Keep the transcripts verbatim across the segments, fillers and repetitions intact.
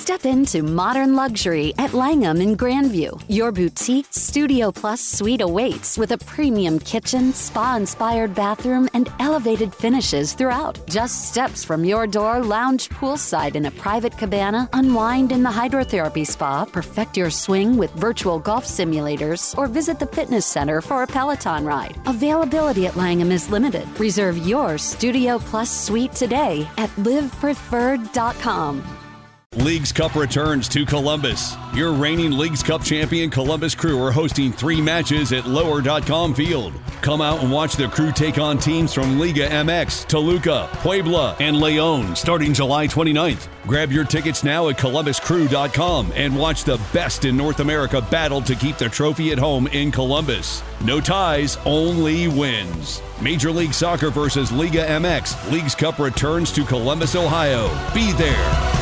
Step into modern luxury at Langham in Grandview. Your boutique Studio Plus suite awaits with a premium kitchen, spa-inspired bathroom, and elevated finishes throughout. Just steps from your door, lounge poolside in a private cabana, unwind in the hydrotherapy spa, perfect your swing with virtual golf simulators, or visit the fitness center for a Peloton ride. Availability at Langham is limited. Reserve your Studio Plus suite today at live preferred dot com. Leagues Cup returns to Columbus. Your reigning Leagues Cup champion Columbus Crew are hosting three matches at lower dot com Field. Come out and watch the Crew take on teams from Liga M X, Toluca, Puebla, and León starting July twenty-ninth. Grab your tickets now at columbus crew dot com and watch the best in North America battle to keep the trophy at home in Columbus. No ties, only wins. Major League Soccer versus Liga M X. Leagues Cup returns to Columbus, Ohio. Be there.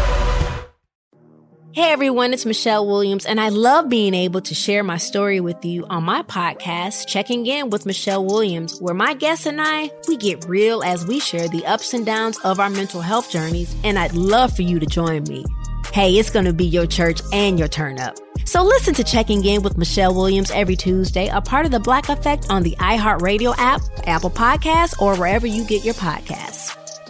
Hey everyone, it's Michelle Williams, and I love being able to share my story with you on my podcast, Checking In with Michelle Williams, where my guests and I, we get real as we share the ups and downs of our mental health journeys, and I'd love for you to join me. Hey, it's going to be your church and your turn up. So listen to Checking In with Michelle Williams every Tuesday, a part of the Black Effect on the iHeartRadio app, Apple Podcasts, or wherever you get your podcasts.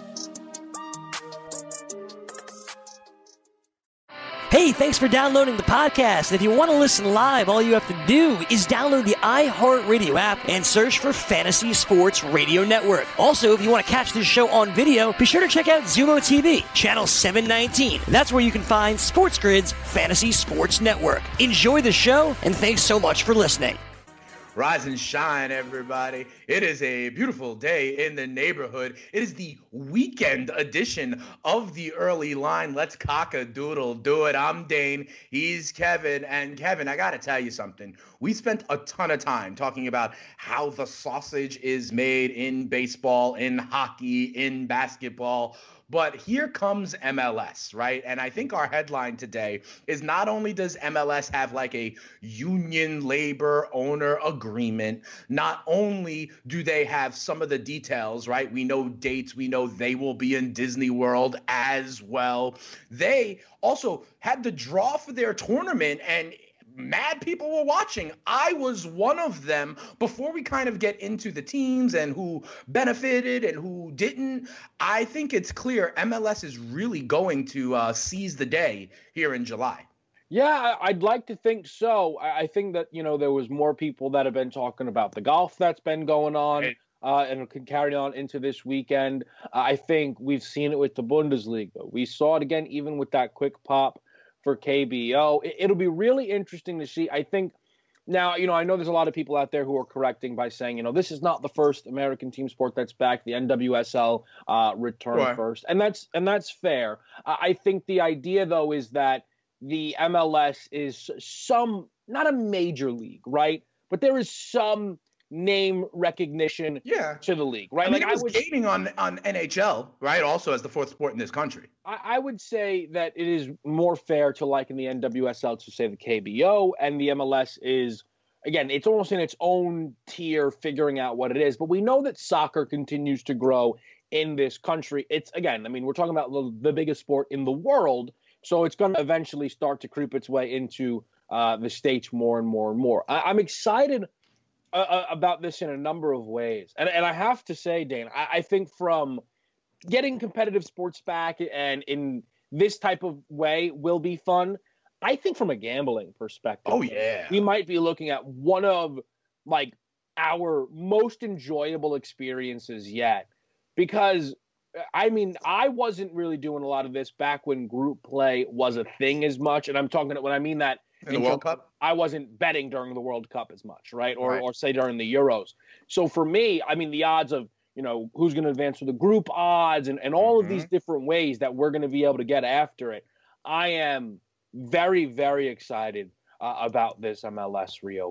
Hey, thanks for downloading the podcast. If you want to listen live, all you have to do is download the iHeartRadio app and search for Fantasy Sports Radio Network. Also, if you want to catch this show on video, be sure to check out Zumo T V, channel seven nineteen. That's where you can find Sports Grid's Fantasy Sports Network. Enjoy the show, and thanks so much for listening. Rise and shine, everybody. It is a beautiful day in the neighborhood. It is the weekend edition of the early line. Let's cock-a-doodle do it. I'm Dane. He's Kevin. And Kevin, I got to tell you something. We spent a ton of time talking about how the sausage is made in baseball, in hockey, in basketball. But here comes M L S, right? And I think our headline today is not only does M L S have like a union labor owner agreement, not only do they have some of the details, right? We know dates, we know they will be in Disney World as well. They also had the draw for their tournament, and mad people were watching. I was one of them. Before we kind of get into the teams and who benefited and who didn't, I think it's clear M L S is really going to uh, seize the day here in July. Yeah, I'd like to think so. I think that, you know, there was more people that have been talking about the golf that's been going on. Right. Uh, and it could carry on into this weekend. Uh, I think we've seen it with the Bundesliga. We saw it again even with that quick pop for K B O. It'll be really interesting to see. I think now, you know, I know there's a lot of people out there who are correcting by saying, you know, this is not the first American team sport that's back. The N W S L uh, returned right. first. And that's and that's fair. I think the idea, though, is that the M L S is some, not a major league, right? But there is some name recognition yeah. to the league, right? I mean, like it was I would, gaining on, on N H L, right? Also as the fourth sport in this country. I, I would say that it is more fair to liken the N W S L to, say, the K B O, and the M L S is, again, it's almost in its own tier figuring out what it is. But we know that soccer continues to grow in this country. It's, again, I mean, we're talking about the, the biggest sport in the world, so it's going to eventually start to creep its way into uh, the States more and more and more. I, I'm excited Uh, about this in a number of ways. And and I have to say, Dane, I, I think from getting competitive sports back and in this type of way will be fun. I think from a gambling perspective, oh yeah, we might be looking at one of like our most enjoyable experiences yet. Because I mean, I wasn't really doing a lot of this back when group play was a thing as much. And I'm talking when I mean that, in the World Cup? I wasn't betting during the World Cup as much, right? Or, right. or say during the Euros. So for me, I mean, the odds of, you know, who's going to advance to the group odds and, and all mm-hmm. of these different ways that we're going to be able to get after it. I am very, very excited uh, about this M L S reopen.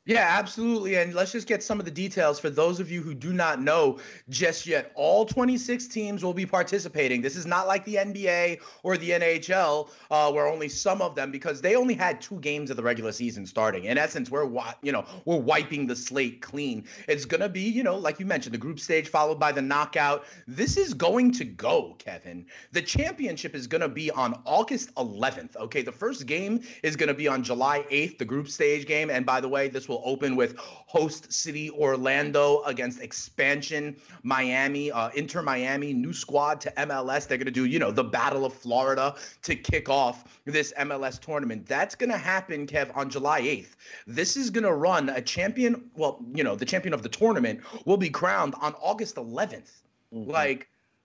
Yeah, absolutely. And let's just get some of the details for those of you who do not know just yet. All twenty-six teams will be participating. This is not like the N B A or the N H L, uh, where only some of them, because they only had two games of the regular season starting. In essence, we're you know we're wiping the slate clean. It's gonna be, you know, like you mentioned, the group stage followed by the knockout. This is going to go, Kevin. The championship is gonna be on August eleventh. Okay, the first game is gonna be on July eighth, the group stage game. And by the way, this will open with host city Orlando against expansion Miami, uh, Inter Miami, new squad to M L S. They're going to do, you know, the Battle of Florida to kick off this M L S tournament. That's going to happen, Kev, on July eighth. This is going to run a champion. Well, you know, the champion of the tournament will be crowned on August eleventh. Mm-hmm. Like,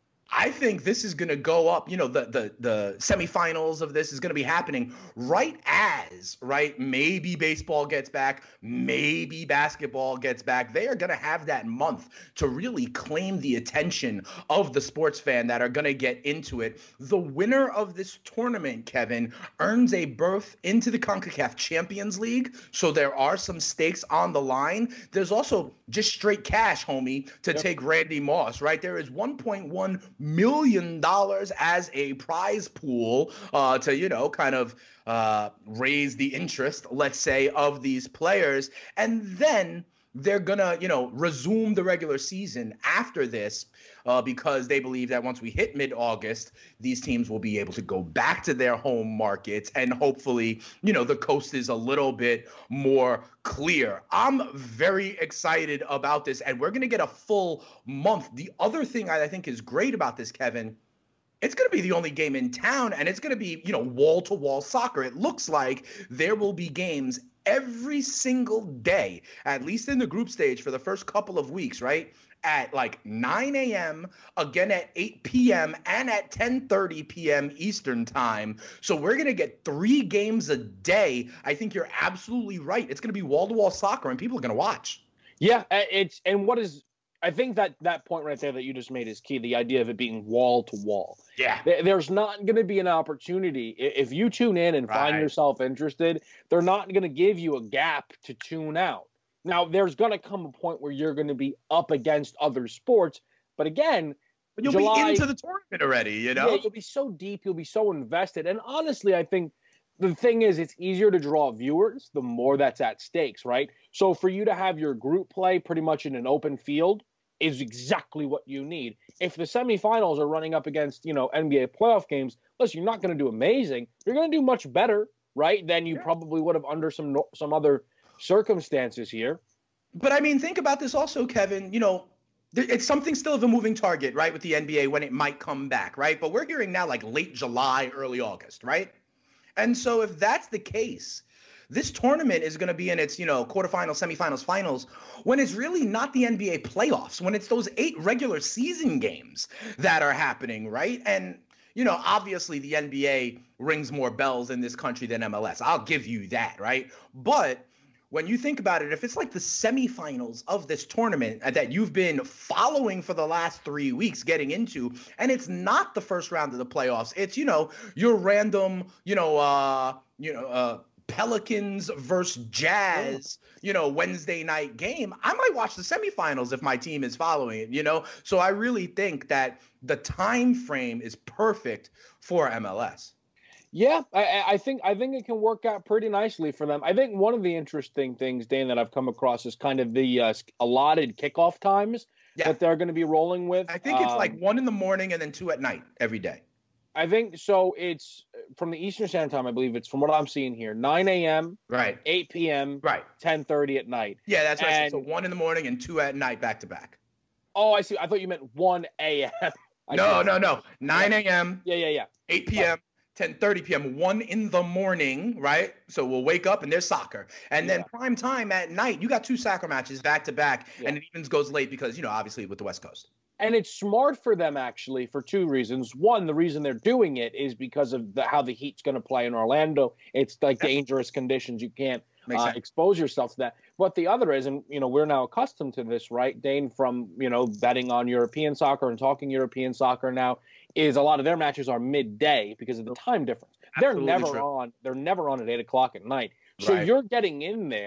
I think this is going to go up, you know, the the the semifinals of this is going to be happening right as, right, maybe baseball gets back, maybe basketball gets back. They are going to have that month to really claim the attention of the sports fan that are going to get into it. The winner of this tournament, Kevin, earns a berth into the CONCACAF Champions League, so there are some stakes on the line. There's also just straight cash, homie, to yep. take Randy Moss, right? There is one point one million dollars as a prize pool uh, to, you know, kind of uh, raise the interest, let's say, of these players. And then they're going to, you know, resume the regular season after this uh, because they believe that once we hit mid-August, these teams will be able to go back to their home markets and hopefully, you know, the coast is a little bit more clear. I'm very excited about this, and we're going to get a full month. The other thing I think is great about this, Kevin, it's going to be the only game in town, and it's going to be, you know, wall-to-wall soccer. It looks like there will be games every single day, at least in the group stage for the first couple of weeks, right? At like nine a.m., again at eight p.m., and at ten thirty p.m. Eastern time. So we're going to get three games a day. I think you're absolutely right. It's going to be wall-to-wall soccer, and people are going to watch. Yeah, it's and what is I think that that point right there that you just made is key, the idea of it being wall-to-wall. Yeah. There's not going to be an opportunity. If you tune in and find right. yourself interested, they're not going to give you a gap to tune out. Now, there's going to come a point where you're going to be up against other sports. But again, but you'll July, be into the tournament already, you know? Yeah, you'll be so deep. You'll be so invested. And honestly, I think the thing is it's easier to draw viewers the more that's at stakes, right? So for you to have your group play pretty much in an open field is exactly what you need. If the semifinals are running up against, you know, N B A playoff games, listen, you're not going to do amazing. You're going to do much better, right, than you yeah. probably would have under some some other circumstances here. But, I mean, think about this also, Kevin. You know, it's something still of a moving target, right, with the N B A when it might come back, right? But we're hearing now like late July, early August, right? And so if that's the case, this tournament is going to be in its, you know, quarterfinals, semifinals, finals, when it's really not the N B A playoffs, when it's those eight regular season games that are happening, right? And, you know, obviously the N B A rings more bells in this country than M L S. I'll give you that, right? But when you think about it, if it's like the semifinals of this tournament that you've been following for the last three weeks getting into, and it's not the first round of the playoffs, it's, you know, your random, you know, uh, you know, uh, Pelicans versus Jazz, you know, Wednesday night game, I might watch the semifinals if my team is following it, you know? So I really think that the time frame is perfect for M L S. Yeah, I, I think I think it can work out pretty nicely for them. I think one of the interesting things, Dan, that I've come across is kind of the uh, allotted kickoff times yeah. that they're going to be rolling with. I think it's um, like one in the morning and then two at night every day. I think so. It's from the Eastern Standard Time, I believe. It's from what I'm seeing here, nine a.m., right, eight p.m., right, ten thirty at night. Yeah, that's right. And, so one in the morning and two at night, back to back. Oh, I see. I thought you meant one a.m. No, no, no. nine a.m. Yeah, yeah, yeah. eight p.m., ten thirty p.m., one in the morning, right? So we'll wake up and there's soccer. And then yeah. prime time at night, you got two soccer matches back to back, yeah. and it even goes late because, you know, obviously with the West Coast. And it's smart for them, actually, for two reasons. One, the reason they're doing it is because of the, how the Heat's going to play in Orlando. It's like That's, dangerous conditions. You can't uh, expose yourself to that. But the other is, and, you know, we're now accustomed to this, right, Dane, from, you know, betting on European soccer and talking European soccer now, is a lot of their matches are midday because of the time difference. Absolutely they're never true. on. They're never on at eight o'clock at night. So right. you're getting in there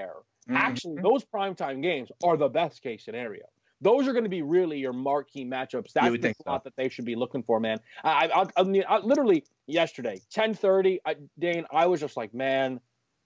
Mm-hmm. Actually, those primetime games are the best case scenario. Those are going to be really your marquee matchups. That's the slot so. that they should be looking for, man. I, I, I, mean, I literally yesterday, ten thirty, I, Dane, I was just like, man,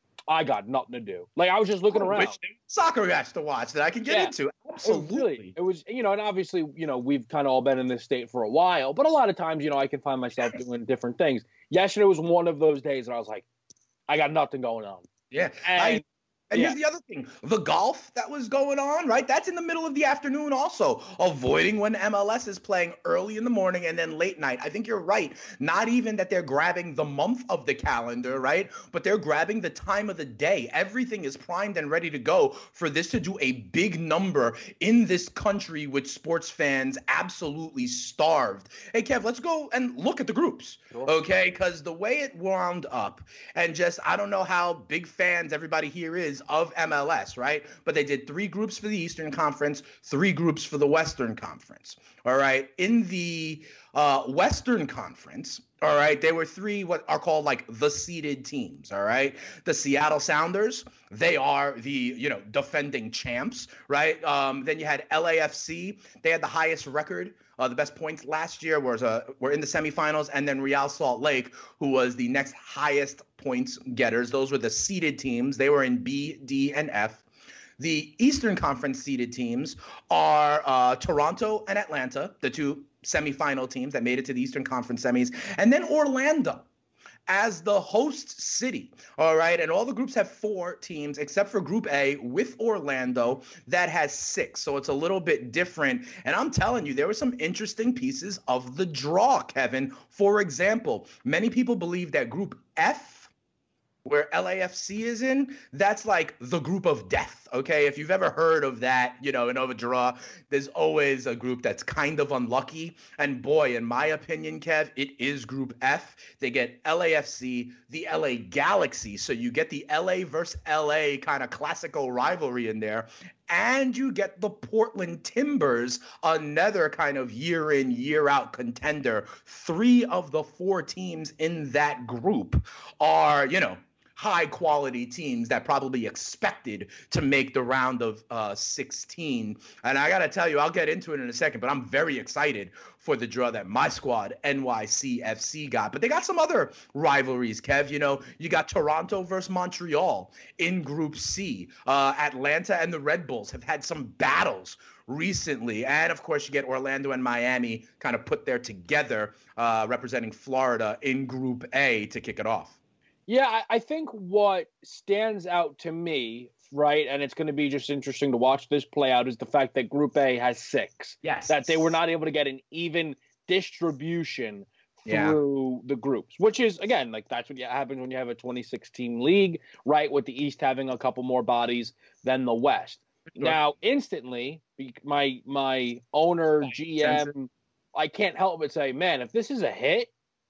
I got nothing to do. Like, I was just looking oh, around. Which soccer match to watch that I can get yeah. into. Absolutely. It was, really, it was, you know, and obviously, you know, we've kind of all been in this state for a while, but a lot of times, you know, I can find myself doing different things. Yesterday was one of those days that I was like, I got nothing going on. Yeah. And, I, And yeah. here's the other thing. The golf that was going on, right? That's in the middle of the afternoon also. Avoiding when M L S is playing early in the morning and then late night. I think you're right. Not even that they're grabbing the month of the calendar, right? But they're grabbing the time of the day. Everything is primed and ready to go for this to do a big number in this country with sports fans absolutely starved. Hey, Kev, let's go and look at the groups, sure. okay? Because the way it wound up and just, I don't know how big fans everybody here is of M L S, right? But they did three groups for the Eastern Conference, three groups for the Western Conference. All right. In the uh, Western Conference, all right, there were three what are called like the seeded teams. All right. The Seattle Sounders, they are the, you know, defending champs, right? Um, then you had L A F C. They had the highest record. Uh, the best points last year was uh, were in the semifinals, and then Real Salt Lake, who was the next highest points getters. Those were the seeded teams. They were in B, D, and F. The Eastern Conference seeded teams are uh, Toronto and Atlanta, the two semifinal teams that made it to the Eastern Conference semis, and then Orlando as the host city, all right? And all the groups have four teams except for Group A with Orlando that has six. So it's a little bit different. And I'm telling you, there were some interesting pieces of the draw, Kevin. For example, many people believe that Group F, where L A F C is in, that's like the group of death, okay? If you've ever heard of that, you know, in a draw, there's always a group that's kind of unlucky. And boy, in my opinion, Kev, it is Group F. They get L A F C, the L A Galaxy. So you get the L A versus L A kind of classical rivalry in there. And you get the Portland Timbers, another kind of year in, year out contender. Three of the four teams in that group are, you know, high quality teams that probably expected to make the round of uh, sixteen. And I got to tell you, I'll get into it in a second, but I'm very excited for the draw that my squad, N Y C F C, got. But they got some other rivalries, Kev. You know, you got Toronto versus Montreal in Group C. Uh, Atlanta and the Red Bulls have had some battles recently. And, of course, you get Orlando and Miami kind of put there together, uh, representing Florida in Group A to kick it off. Yeah, I, I think what stands out to me, right, and it's going to be just interesting to watch this play out, is the fact that Group A has six. Yes. That they were not able to get an even distribution through yeah. the groups, which is, again, like that's what happens when you have a twenty-six team league, right, with the East having a couple more bodies than the West. Sure. Now, instantly, my my owner, G M, I can't help but say, man, if this is a hit,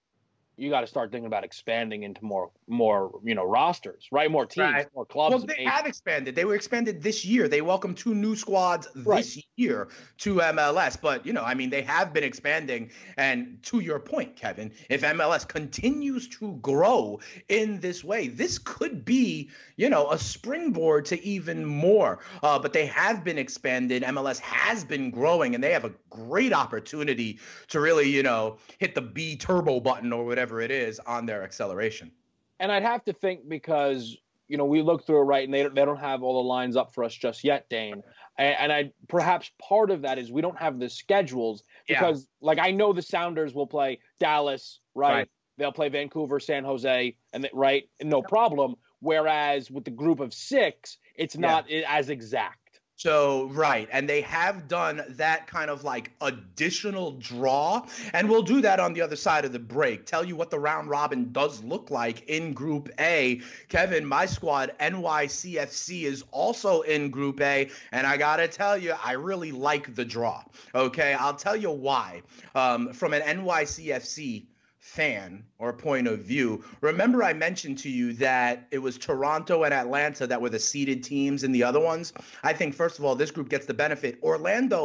you got to start thinking about expanding into more, more, you know, rosters, right? More teams, right. more clubs. Well, they maybe. have expanded. They were expanded this year. They welcomed two new squads right. this year to M L S. But, you know, I mean, they have been expanding. And to your point, Kevin, if M L S continues to grow in this way, this could be, you know, a springboard to even more. Uh, but they have been expanded. M L S has been growing, and they have a great opportunity to really, you know, hit the B turbo button or whatever it is on their acceleration. And I'd have to think because, you know, we look through it, right, and they don't, they don't have all the lines up for us just yet, Dane. And, and I perhaps part of that is we don't have the schedules because, yeah. like, I know the Sounders will play Dallas, right? right. They'll play Vancouver, San Jose, and right, no problem. Whereas with the group of six, it's not yeah. as exact. So, right. And they have done that kind of like additional draw. And we'll do that on the other side of the break. Tell you what the round robin does look like in Group A. Kevin, my squad, N Y C F C, is also in Group A. And I got to tell you, I really like the draw. Okay, I'll tell you why. Um, from an N Y C F C fan or point of view, remember I mentioned to you that it was Toronto and Atlanta that were the seeded teams in the other ones. I think, first of all, this group gets the benefit. Orlando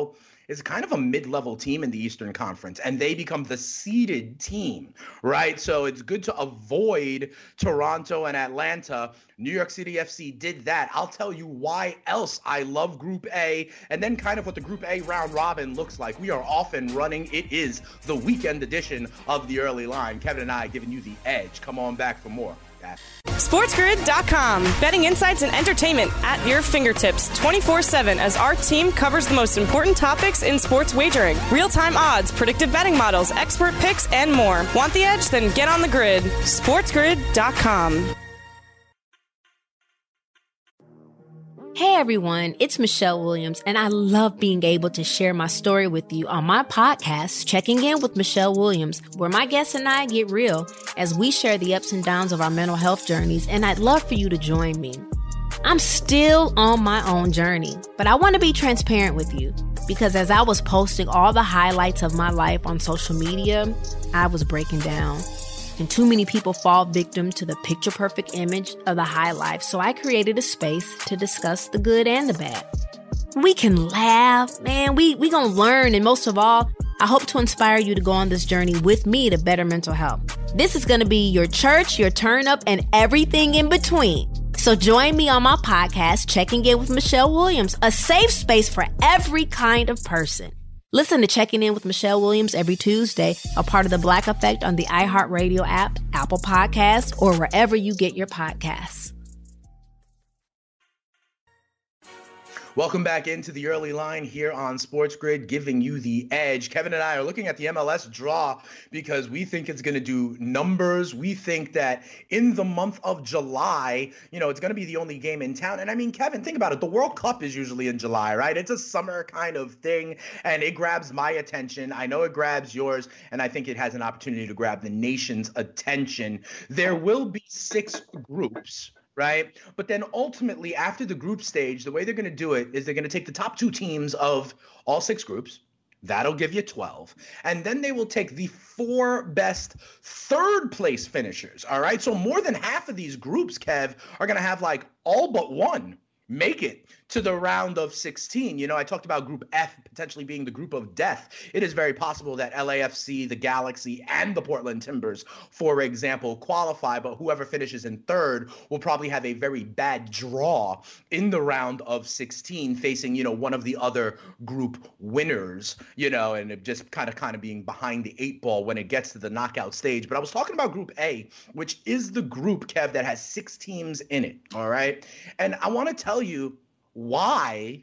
is kind of a mid-level team in the Eastern Conference, and they become the seeded team, right? So it's good to avoid Toronto and Atlanta. New York City F C did that. I'll tell you why else I love Group A, and then kind of what the Group A round robin looks like. We are off and running. It is the weekend edition of the Early Line. Kevin and I giving you the edge. Come on back for more. SportsGrid dot com. Betting insights and entertainment at your fingertips twenty-four seven as our team covers the most important topics in sports wagering. Real-time odds, predictive betting models, expert picks, and more. Want the edge? Then get on the grid. SportsGrid dot com. Hey everyone, it's Michelle Williams, and I love being able to share my story with you on my podcast, Checking In with Michelle Williams, where my guests and I get real as we share the ups and downs of our mental health journeys, and I'd love for you to join me. I'm still on my own journey, but I want to be transparent with you because as I was posting all the highlights of my life on social media, I was breaking down. And too many people fall victim to the picture-perfect image of the high life, so I created a space to discuss the good and the bad. We can laugh, man, we we gonna learn, and most of all, I hope to inspire you to go on this journey with me to better mental health. This is gonna be your church, your turn-up, and everything in between. So join me on my podcast, Checking In with Michelle Williams, a safe space for every kind of person. Listen to Checking In with Michelle Williams every Tuesday, a part of the Black Effect on the iHeartRadio app, Apple Podcasts, or wherever you get your podcasts. Welcome back into the Early Line here on Sports Grid, giving you the edge. Kevin and I are looking at the M L S draw because we think it's going to do numbers. We think that in the month of July, you know, it's going to be the only game in town. And I mean, Kevin, think about it. The World Cup is usually in July, right? It's a summer kind of thing, and it grabs my attention. I know it grabs yours, and I think it has an opportunity to grab the nation's attention. There will be six groups, right? But then ultimately, after the group stage, the way they're going to do it is they're going to take the top two teams of all six groups. That'll give you twelve. And then they will take the four best third place finishers, all right? So more than half of these groups, Kev, are going to have like all but one make it to the round of sixteen. You know, I talked about Group F potentially being the group of death. It is very possible that L A F C, the Galaxy, and the Portland Timbers, for example, qualify, but whoever finishes in third will probably have a very bad draw in the round of sixteen, facing, you know, one of the other group winners, you know, and it just kind of kind of being behind the eight ball when it gets to the knockout stage. But I was talking about Group A, which is the group, Kev, that has six teams in it, all right? And I want to tell you why,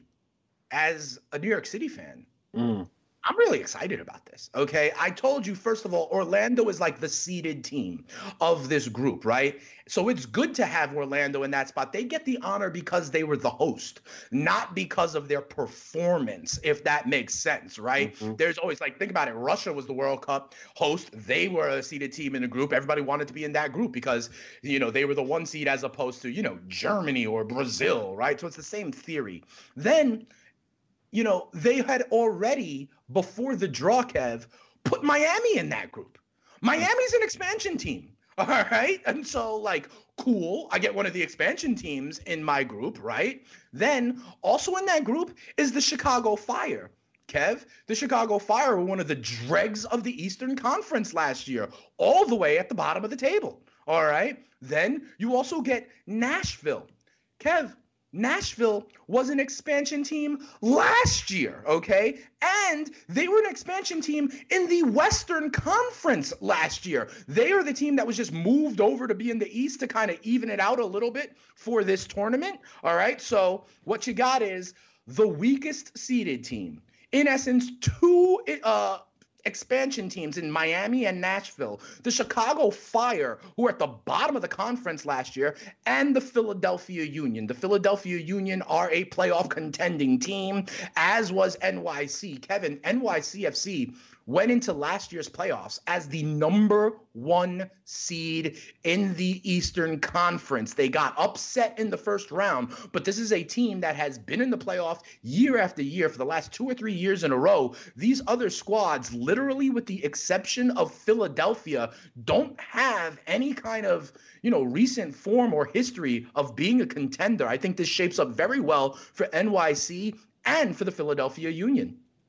as a New York City fan, mm. I'm really excited about this, okay? I told you, first of all, Orlando is like the seeded team of this group, right? So it's good to have Orlando in that spot. They get the honor because they were the host, not because of their performance, if that makes sense, right? Mm-hmm. There's always, like, think about it. Russia was the World Cup host. They were a seeded team in the group. Everybody wanted to be in that group because, you know, they were the one seed as opposed to, you know, Germany or Brazil, right? So it's the same theory. Then, you know, they had already, before the draw, Kev, put Miami in that group. Miami's an expansion team, all right? And so, like, cool, I get one of the expansion teams in my group, right? Then, also in that group is the Chicago Fire. Kev, the Chicago Fire were one of the dregs of the Eastern Conference last year, all the way at the bottom of the table, all right? Then you also get Nashville. Kev, Nashville was an expansion team last year, okay? And they were an expansion team in the Western Conference last year. They are the team that was just moved over to be in the East to kind of even it out a little bit for this tournament, all right? So what you got is the weakest seeded team. In essence, two uh, expansion teams in Miami and Nashville, the Chicago Fire, who were at the bottom of the conference last year, and the Philadelphia Union. The Philadelphia Union are a playoff contending team, as was N Y C. Kevin, N Y C F C went into last year's playoffs as the number one seed in the Eastern Conference. They got upset in the first round, but this is a team that has been in the playoff year after year for the last two or three years in a row. These other squads, literally with the exception of Philadelphia, don't have any kind of, you know, recent form or history of being a contender. I think this shapes up very well for N Y C and for the Philadelphia Union.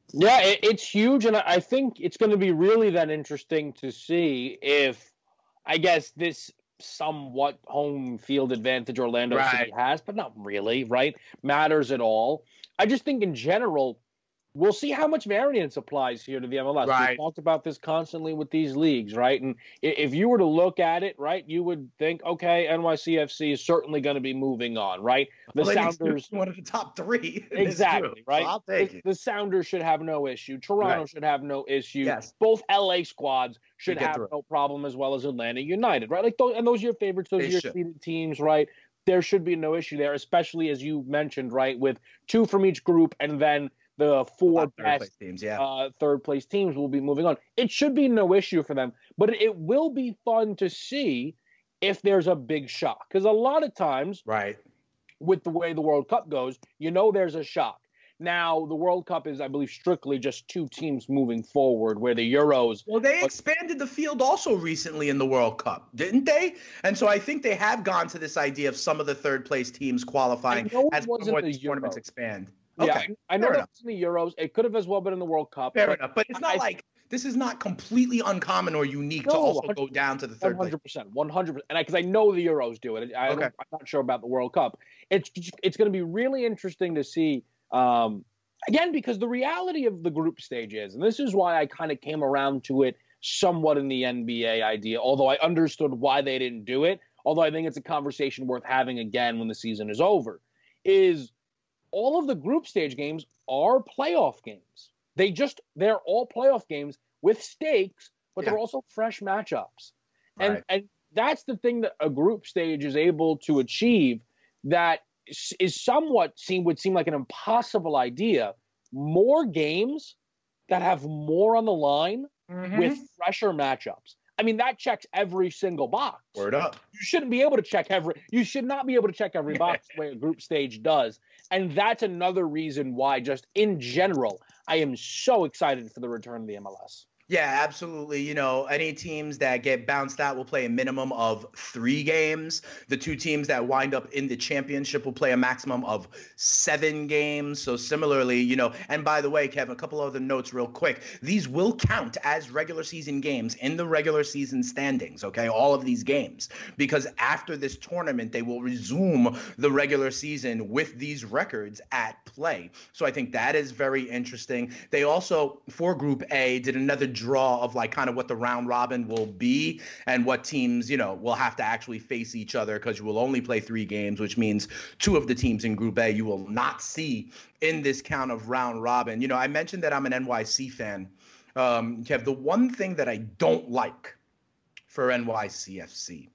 Yeah, it, it's huge, and I think it's going to be really then interesting to see if, I guess, this somewhat home field advantage Orlando Right. City has, but not really, right, matters at all. I just think in general, we'll see how much variance applies here to the M L S. Right. We've talked about this constantly with these leagues, right? And if you were to look at it, right, you would think, okay, N Y C F C is certainly going to be moving on, right? The well, Sounders, one of the top three. exactly, right? So I'll take the, it. the Sounders should have no issue. Toronto Right. should have no issue. Yes. Both L A squads should Should get have through. no problem, as well as Atlanta United, right? Like, those, and those are your favorites. Those They are your should. seeded teams, right? There should be no issue there, especially as you mentioned, right, with two from each group, and then the four Third best place teams, yeah. uh, third place teams will be moving on. It should be no issue for them, but it will be fun to see if there's a big shock. Because a lot of times, right. with the way the World Cup goes, you know there's a shock. Now, the World Cup is, I believe, strictly just two teams moving forward, where the Euros... Well, they expanded the field also recently in the World Cup, didn't they? And so I think they have gone to this idea of some of the third-place teams qualifying I know it as more wasn't the these tournaments Euros. expand. Yeah, Okay, I know fair that enough. was in the Euros. It could have as well been in the World Cup. Fair but enough, but it's not I- like this is not completely uncommon or unique to No, also one hundred go down to the third place. one hundred percent, one hundred percent. And because I, I know the Euros do it, I, Okay. I'm not sure about the World Cup. It's it's going to be really interesting to see. Um, again, because the reality of the group stage is, and this is why I kind of came around to it somewhat in the N B A idea, although I understood why they didn't do it. Although I think it's a conversation worth having again when the season is over. Is all of the group stage games are playoff games. They just, they're all playoff games with stakes, but Yeah. they're also fresh matchups. And Right. and that's the thing that a group stage is able to achieve that is, is somewhat seem would seem like an impossible idea. More games that have more on the line Mhm. with fresher matchups. I mean, that checks every single box. Word up. You shouldn't be able to check every you should not be able to check every box the way a group stage does. And that's another reason why, just in general, I am so excited for the return of the M L S. Yeah, absolutely. You know, any teams that get bounced out will play a minimum of three games. The two teams that wind up in the championship will play a maximum of seven games. So similarly, you know, and by the way, Kevin, a couple other notes real quick. These will count as regular season games in the regular season standings, okay? All of these games. Because after this tournament, they will resume the regular season with these records at play. So I think that is very interesting. They also, for Group A, did another draw of like kind of what the round robin will be and what teams, you know, will have to actually face each other, because you will only play three games, which means two of the teams in Group A you will not see in this count of round robin. You know, I mentioned that I'm an N Y C fan. Um, Kev, the one thing that I don't like for N Y C F C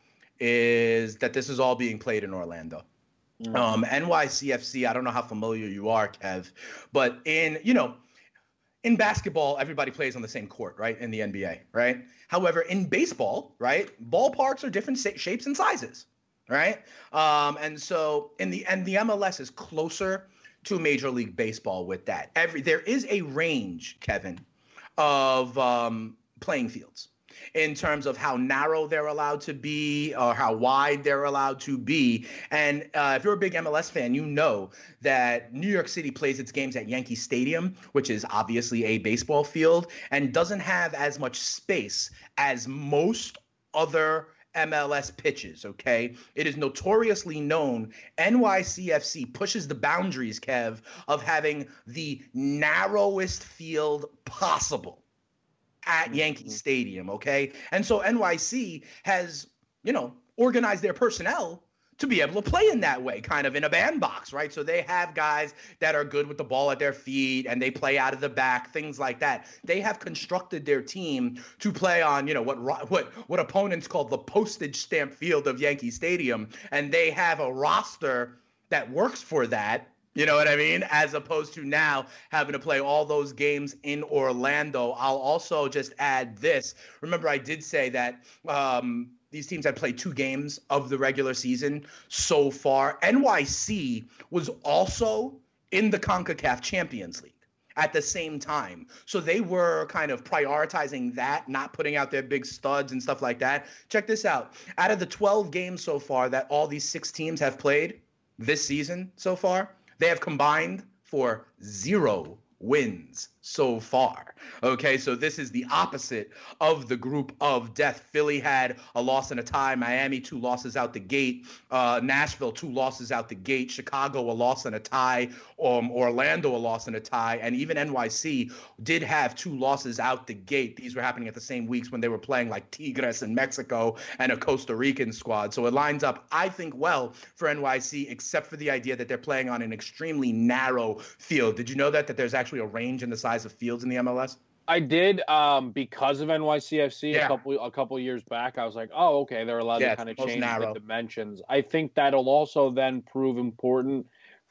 is that this is all being played in Orlando. Mm-hmm. Um, N Y C F C, I don't know how familiar you are, Kev, but in, you know, in basketball, everybody plays on the same court, right? In the N B A, right? However, in baseball, right, ballparks are different shapes and sizes, right? Um, and so in the and the M L S is closer to Major League Baseball with that. Every there is a range, Kevin, of um, playing fields in terms of how narrow they're allowed to be or how wide they're allowed to be. And uh, if you're a big M L S fan, you know that New York City plays its games at Yankee Stadium, which is obviously a baseball field, and doesn't have as much space as most other M L S pitches, okay? It is notoriously known, N Y C F C pushes the boundaries, Kev, of having the narrowest field possible at Yankee Stadium, okay? And so N Y C has, you know, organized their personnel to be able to play in that way, kind of in a bandbox, right? So they have guys that are good with the ball at their feet and they play out of the back, things like that. They have constructed their team to play on, you know, what what what opponents call the postage stamp field of Yankee Stadium, and they have a roster that works for that. You know what I mean? As opposed to now having to play all those games in Orlando. I'll also just add this. Remember, I did say that um, these teams had played two games of the regular season so far. N Y C was also in the CONCACAF Champions League at the same time. So they were kind of prioritizing that, not putting out their big studs and stuff like that. Check this out. Out of the twelve games so far that all these six teams have played this season so far, they have combined for zero wins so far. Okay, so this is the opposite of the group of death. Philly had a loss and a tie. Miami, two losses out the gate. Uh, Nashville, two losses out the gate. Chicago, a loss and a tie. Um, Orlando, a loss and a tie. And even N Y C did have two losses out the gate. These were happening at the same weeks when they were playing like Tigres in Mexico and a Costa Rican squad. So it lines up, I think, well for N Y C, except for the idea that they're playing on an extremely narrow field. Did you know that, that there's actually a range in the size of fields in the M L S? I did, um, because of N Y C F C yeah. a couple a couple years back. I was like, oh, okay, they're allowed yeah, to kind of change narrow. the dimensions. I think that'll also then prove important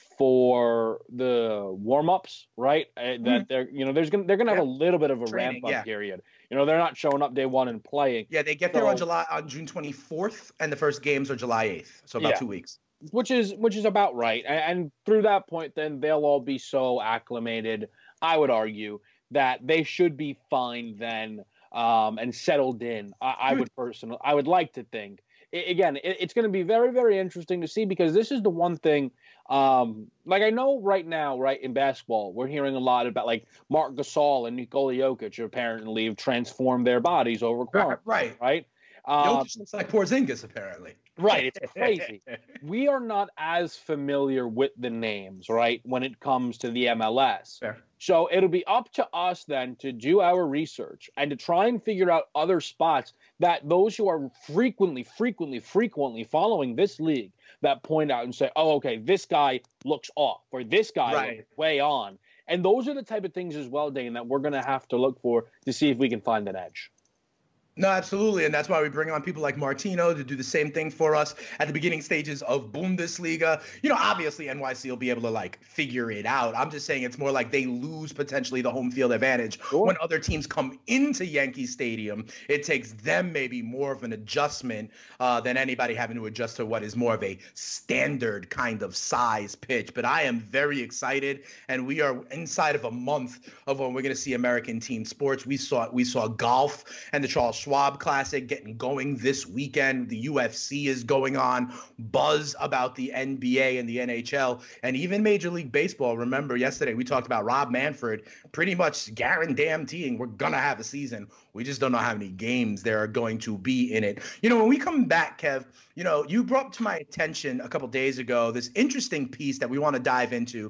for the warm-ups, right? Mm-hmm. That they're, you know, there's gonna they're gonna have yeah. a little bit of a Training, ramp up yeah. period. You know, they're not showing up day one and playing. Yeah, they get so, there on July on June twenty-fourth, and the first games are July eighth, so about yeah. two weeks. Which is which is about right. And, and through that point, then they'll all be so acclimated, I would argue, that they should be fine then um, and settled in. I, I would personally, I would like to think. I, again, it, it's going to be very, very interesting to see, because this is the one thing. Um, like I know right now, right in basketball, we're hearing a lot about like Marc Gasol and Nikola Jokic apparently have transformed their bodies over quarantine, right? Right. Um, Jokic looks like Porzingis, apparently. Right, it's crazy. We are not as familiar with the names, right, when it comes to the M L S. Fair. So it'll be up to us then to do our research and to try and figure out other spots that those who are frequently, frequently, frequently following this league that point out and say, oh, okay, this guy looks off, or this guy right. looks way on. And those are the type of things as well, Dane, that we're going to have to look for to see if we can find an edge. No, absolutely. And that's why we bring on people like Martino to do the same thing for us at the beginning stages of Bundesliga. You know, obviously N Y C will be able to like figure it out. I'm just saying it's more like they lose potentially the home field advantage. Sure. When other teams come into Yankee Stadium, it takes them maybe more of an adjustment uh, than anybody having to adjust to what is more of a standard kind of size pitch. But I am very excited, and we are inside of a month of when we're going to see American team sports. We saw we saw golf and the Charles Schwab Classic getting going this weekend. The U F C is going on. Buzz about the N B A and the N H L, and even Major League Baseball. Remember yesterday we talked about Rob Manfred pretty much guaranteeing we're going to have a season. We just don't know how many games there are going to be in it. You know, when we come back, Kev, you know, you brought to my attention a couple days ago this interesting piece that we want to dive into.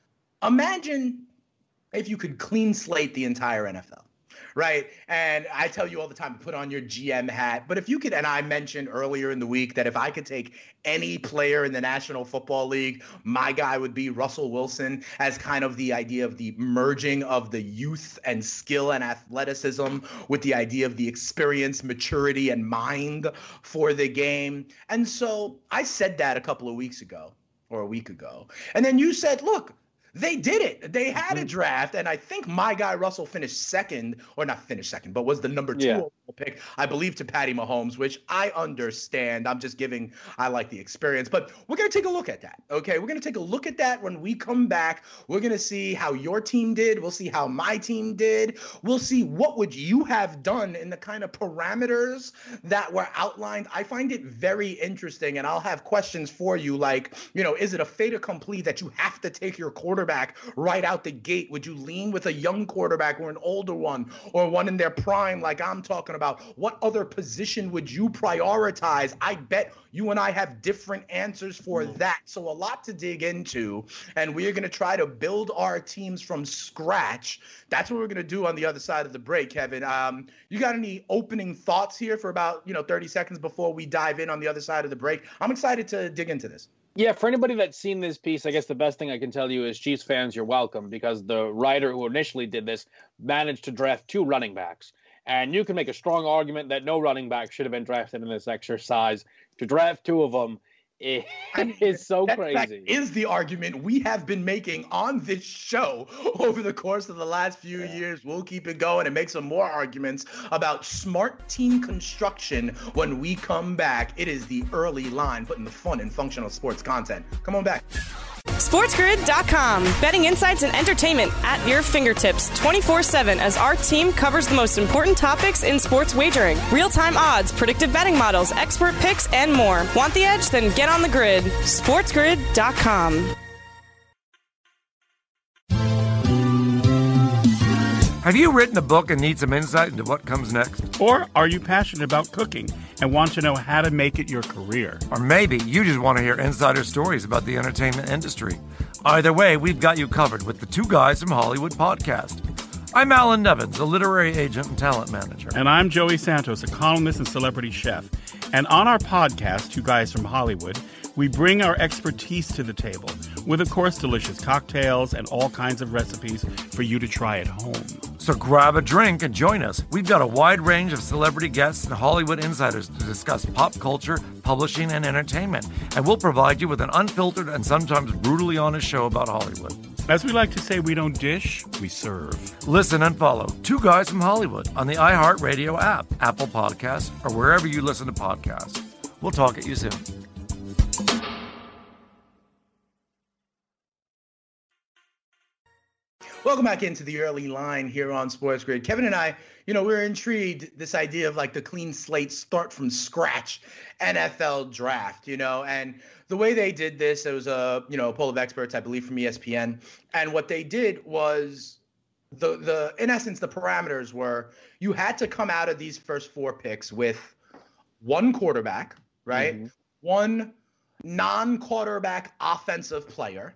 Imagine if you could clean slate the entire N F L. Right. And I tell you all the time to put on your G M hat. But if you could, and I mentioned earlier in the week that if I could take any player in the National Football League, my guy would be Russell Wilson, as kind of the idea of the merging of the youth and skill and athleticism with the idea of the experience, maturity, and mind for the game. And so I said that a couple of weeks ago or a week ago. And then you said, look, they did it. They had a draft, and I think my guy Russell finished second, or not finished second, but was the number two yeah. pick, I believe, to Patty Mahomes, which I understand. I'm just giving, I like the experience. But we're going to take a look at that, okay? We're going to take a look at that when we come back. We're going to see how your team did. We'll see how my team did. We'll see what would you have done in the kind of parameters that were outlined. I find it very interesting, and I'll have questions for you like, you know, is it a fait accompli that you have to take your quarterback right out the gate? Would you lean with a young quarterback or an older one, or one in their prime like I'm talking about? What other position would you prioritize? I bet you and I have different answers for that. So a lot to dig into, and we're going to try to build our teams from scratch. That's what we're going to do on the other side of the break, Kevin. Um, you got any opening thoughts here for about, you know, thirty seconds before we dive in on the other side of the break? I'm excited to dig into this. Yeah, for anybody that's seen this piece, I guess the best thing I can tell you is Chiefs fans, you're welcome, because the writer who initially did this managed to draft two running backs. And you can make a strong argument that no running back should have been drafted in this exercise. To draft two of them is, is so that crazy. That is the argument we have been making on this show over the course of the last few yeah. years. We'll keep it going and make some more arguments about smart team construction when we come back. It is the early line, putting the fun in functional sports content. Come on back. SportsGrid dot com. Betting insights and entertainment at your fingertips twenty-four seven as our team covers the most important topics in sports wagering. Real-time odds, predictive betting models, expert picks, and more. Want the edge? Then get on the grid. SportsGrid dot com. Have you written a book and need some insight into what comes next? Or are you passionate about cooking and want to know how to make it your career? Or maybe you just want to hear insider stories about the entertainment industry. Either way, we've got you covered with the Two Guys from Hollywood podcast. I'm Alan Nevins, a literary agent and talent manager. And I'm Joey Santos, a columnist and celebrity chef. And on our podcast, Two Guys from Hollywood, we bring our expertise to the table with, of course, delicious cocktails and all kinds of recipes for you to try at home. So grab a drink and join us. We've got a wide range of celebrity guests and Hollywood insiders to discuss pop culture, publishing, and entertainment. And we'll provide you with an unfiltered and sometimes brutally honest show about Hollywood. As we like to say, we don't dish, we serve. Listen and follow Two Guys from Hollywood on the iHeartRadio app, Apple Podcasts, or wherever you listen to podcasts. We'll talk at you soon. Welcome back into the early line here on Sports Grid. Kevin and I, you know, we're intrigued this idea of like the clean slate, start from scratch N F L draft, you know, and the way they did this, it was a, you know, a poll of experts, I believe, from E S P N. And what they did was the, the, in essence, the parameters were you had to come out of these first four picks with one quarterback, right? Mm-hmm. One non-quarterback offensive player,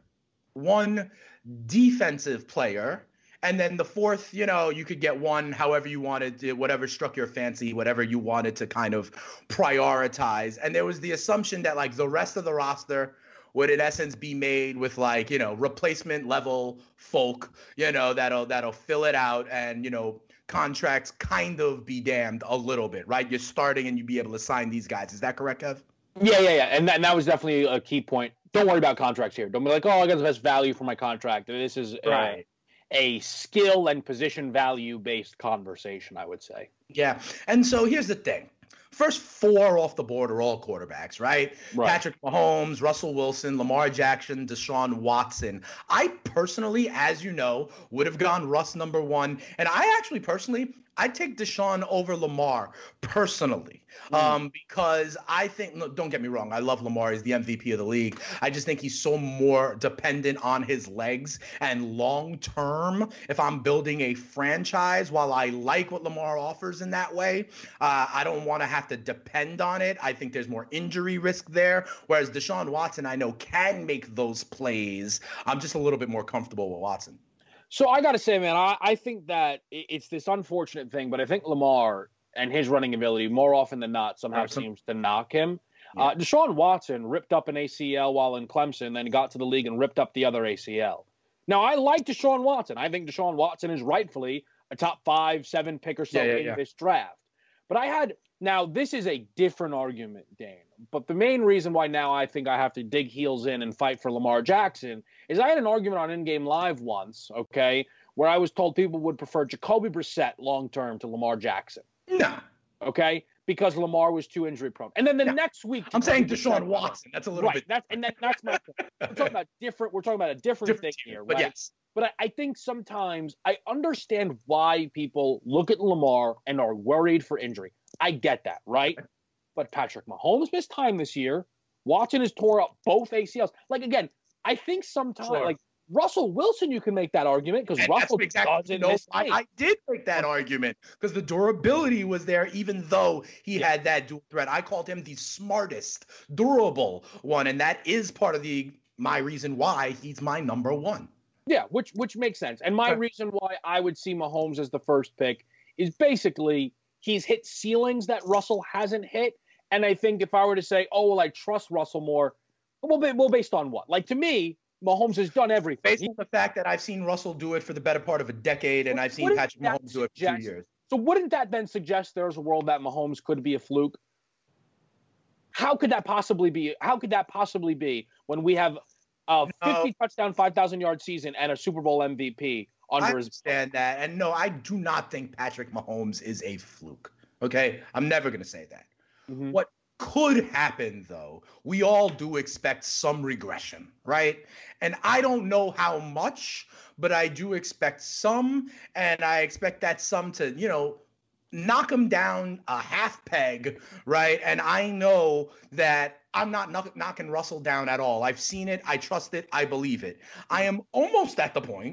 one defensive player, and then the fourth, you know, you could get one however you wanted to, whatever struck your fancy, whatever you wanted to kind of prioritize. And there was the assumption that like the rest of the roster would in essence be made with like, you know, replacement level folk, you know, that'll that'll fill it out, and, you know, contracts kind of be damned a little bit, right? You're starting and you'd be able to sign these guys. Is that correct, Kev? Yeah, yeah, yeah. And that, and that was definitely a key point. Don't worry about contracts here. Don't be like, oh, I got the best value for my contract. This is right. a, a skill and position value based conversation, I would say. Yeah. And so here's the thing. First four off the board are all quarterbacks, right? right? Patrick Mahomes, Russell Wilson, Lamar Jackson, Deshaun Watson. I personally, as you know, would have gone Russ number one. And I actually personally, I'd take Deshaun over Lamar personally, mm. um, because I think, no, don't get me wrong, I love Lamar. He's the M V P of the league. I just think he's so more dependent on his legs, and long term, if I'm building a franchise, while I like what Lamar offers in that way, uh, I don't want to have to depend on it. I think there's more injury risk there, whereas Deshaun Watson, I know, can make those plays. I'm just a little bit more comfortable with Watson. So I got to say, man, I, I think that it's this unfortunate thing, but I think Lamar and his running ability more often than not somehow right. seems to knock him. Yeah. Uh, Deshaun Watson ripped up an A C L while in Clemson, then got to the league and ripped up the other A C L. Now, I like Deshaun Watson. I think Deshaun Watson is rightfully a top five, seven pick or so yeah, yeah, in yeah. this draft. But I had – now, this is a different argument, Dane. But the main reason why now I think I have to dig heels in and fight for Lamar Jackson is I had an argument on In Game Live once, okay, where I was told people would prefer Jacoby Brissett long-term to Lamar Jackson. No. Okay? Because Lamar was too injury prone. And then the no. next week... I'm saying Deshaun Watson. That's a little right, bit... That's, and that, that's my point. We're talking about different... We're talking about a different, different thing here, right? But yes. But I, I think sometimes I understand why people look at Lamar and are worried for injury. I get that, right? But Patrick Mahomes missed time this year. Watson has tore up both A C Ls. Like, again, I think sometimes, sure. like, Russell Wilson, you can make that argument because Russell exactly, doesn't no, miss I, I did make that argument because the durability was there, even though he yeah. had that dual threat. I called him the smartest, durable one, and that is part of the my reason why he's my number one. Yeah, which which makes sense. And my reason why I would see Mahomes as the first pick is basically he's hit ceilings that Russell hasn't hit. And I think if I were to say, oh, well, I trust Russell more, well, well based on what? Like, to me, Mahomes has done everything. Based on the fact that I've seen Russell do it for the better part of a decade, and I've seen Patrick Mahomes do it for two years. So wouldn't that then suggest there's a world that Mahomes could be a fluke? How could that possibly be? How could that possibly be when we have a fifty no. touchdown, five thousand yard season and a Super Bowl M V P under I his understand that. And no, I do not think Patrick Mahomes is a fluke. Okay? I'm never going to say that. Mm-hmm. What could happen, though, we all do expect some regression, right? And I don't know how much, but I do expect some, and I expect that some to, you know, knock him down a half peg, right? And I know that I'm not knock- knocking Russell down at all. I've seen it. I trust it. I believe it. I am almost at the point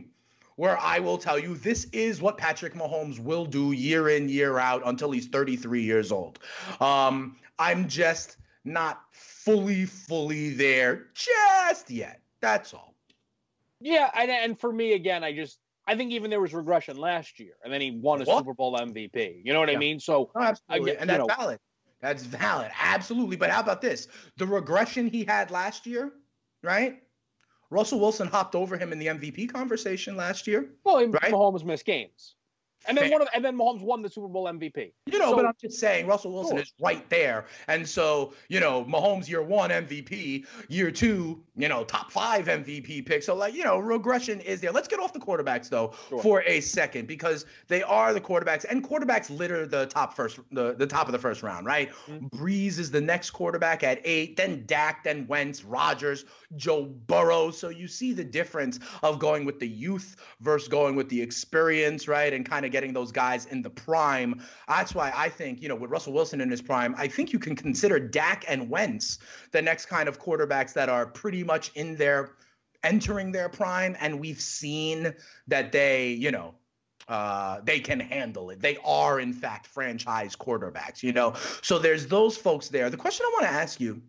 where I will tell you this is what Patrick Mahomes will do year in, year out until he's thirty-three years old. Um, I'm just not fully, fully there just yet. That's all. Yeah, and, and for me, again, I just I think even there was regression last year, and then he won a What? Super Bowl M V P. You know what Yeah. I mean? So Oh, absolutely. again, And you that's know, valid. That's valid. Absolutely. But how about this? The regression he had last year, right? Russell Wilson hopped over him in the M V P conversation last year. well, Right? Mahomes missed games, and then Fair. one of and then Mahomes won the Super Bowl M V P. You know, So- but I'm just saying Russell Wilson Sure. is right there. And so, you know, Mahomes year one M V P, year two, you know, top five M V P pick. So, like, you know, regression is there. Let's get off the quarterbacks, though, Sure. for a second, because they are the quarterbacks, and quarterbacks litter the top first, the, the top of the first round, right? Mhm. Breeze is the next quarterback at eight, then Dak, then Wentz, Rodgers, Joe Burrow. So you see the difference of going with the youth versus going with the experience, right? And kind of getting those guys in the prime. That's why I think, you know, with Russell Wilson in his prime, I think you can consider Dak and Wentz the next kind of quarterbacks that are pretty much in their entering their prime. And we've seen that they, you know, uh, they can handle it. They are, in fact, franchise quarterbacks, you know? So there's those folks there. The question I want to ask you,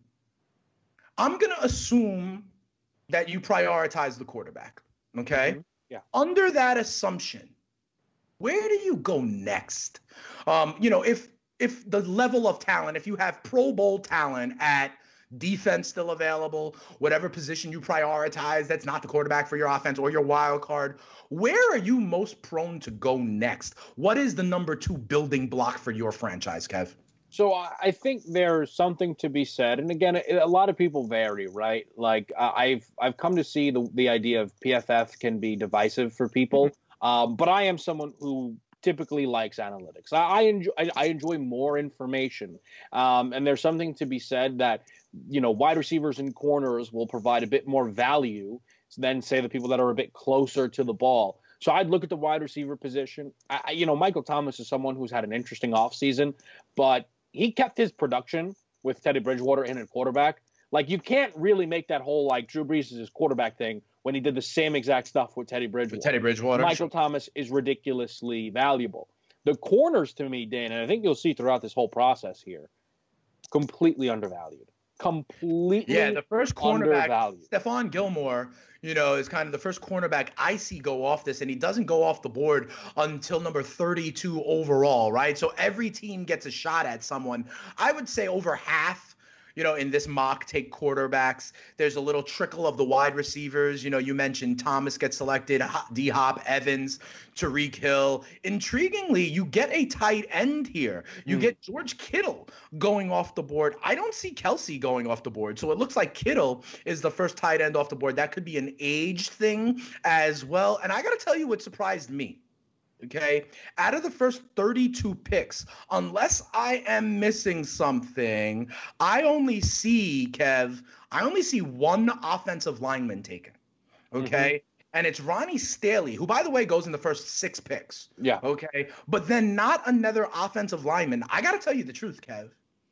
I'm going to assume that you prioritize the quarterback, okay? Mm-hmm. Yeah. Under that assumption, where do you go next? Um, you know, if if the level of talent, if you have Pro Bowl talent at defense still available, whatever position you prioritize, that's not the quarterback for your offense or your wild card, where are you most prone to go next? What is the number two building block for your franchise, Kev? So I I think there's something to be said, and again, it, a lot of people vary, right? Like uh, I've I've come to see the the idea of P F F can be divisive for people, um, but I am someone who typically likes analytics. I, I enjoy I, I enjoy more information, um, and there's something to be said that you know wide receivers and corners will provide a bit more value than say the people that are a bit closer to the ball. So I'd look at the wide receiver position. I, I- you know, Michael Thomas is someone who's had an interesting offseason, but he kept his production with Teddy Bridgewater in at quarterback. Like, you can't really make that whole, like, Drew Brees is his quarterback thing when he did the same exact stuff with Teddy Bridgewater. With Teddy Bridgewater. Michael Thomas is ridiculously valuable. The corners, to me, Dan, and I think you'll see throughout this whole process here, completely undervalued. Completely Yeah, the first cornerback, undervalued. Stephon Gilmore, you know, is kind of the first cornerback I see go off this, and he doesn't go off the board until number thirty-two overall, right? So every team gets a shot at someone. I would say over half, you know, in this mock take quarterbacks. There's a little trickle of the wide receivers. You know, you mentioned Thomas gets selected, D-Hop, Evans, Tyreek Hill. Intriguingly, you get a tight end here. You Hmm. get George Kittle going off the board. I don't see Kelsey going off the board. So it looks like Kittle is the first tight end off the board. That could be an age thing as well. And I got to tell you what surprised me. Okay, out of the first thirty-two picks, unless I am missing something, I only see, Kev, I only see one offensive lineman taken. Okay, and it's Ronnie Stanley, who, by the way, goes in the first six picks. Yeah. Okay, but then not another offensive lineman. I got to tell you the truth, Kev.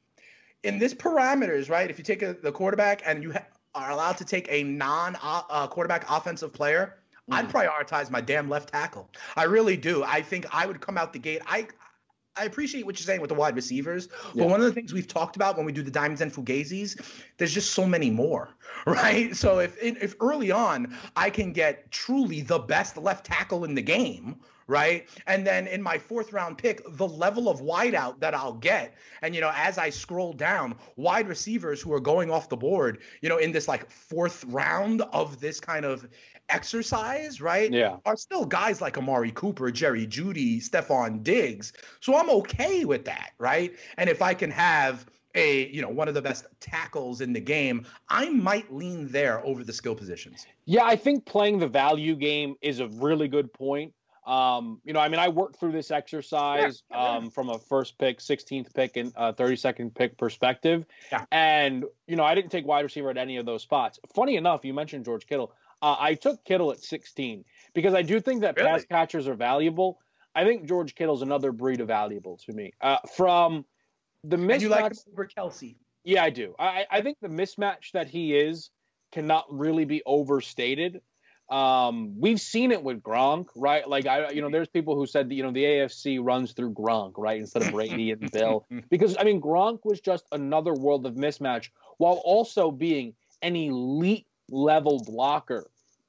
In this parameters, right, if you take a, the quarterback and you ha- are allowed to take a non-quarterback offensive player, I'd prioritize my damn left tackle. I really do. I think I would come out the gate. I I appreciate what you're saying with the wide receivers, but Yeah. one of the things we've talked about when we do the diamonds and fugazis, there's just so many more, right? So if if early on I can get truly the best left tackle in the game, right? And then in my fourth round pick, the level of wideout that I'll get. And, you know, as I scroll down, wide receivers who are going off the board, you know, in this like fourth round of this kind of exercise, right? Yeah. Are still guys like Amari Cooper, Jerry Jeudy, Stephon Diggs. So I'm okay with that, right? And if I can have a, you know, one of the best tackles in the game, I might lean there over the skill positions. Yeah, I think playing the value game is a really good point. Um, you know, I mean, I worked through this exercise Yeah, yeah. um, from a first pick, sixteenth pick, and uh, thirty-second pick perspective. Yeah. And, you know, I didn't take wide receiver at any of those spots. Funny enough, you mentioned George Kittle. Uh, I took Kittle at sixteen because I do think that Really? pass catchers are valuable. I think George Kittle's another breed of valuable to me. Uh, from the And you like him mismatch, over Kelsey. yeah, I do. I, I think the mismatch that he is cannot really be overstated. Um, we've seen it with Gronk, right? Like, I, you know, there's people who said that, you know, the A F C runs through Gronk, right, instead of Brady and Bill. Because, I mean, Gronk was just another world of mismatch while also being an elite level blocker.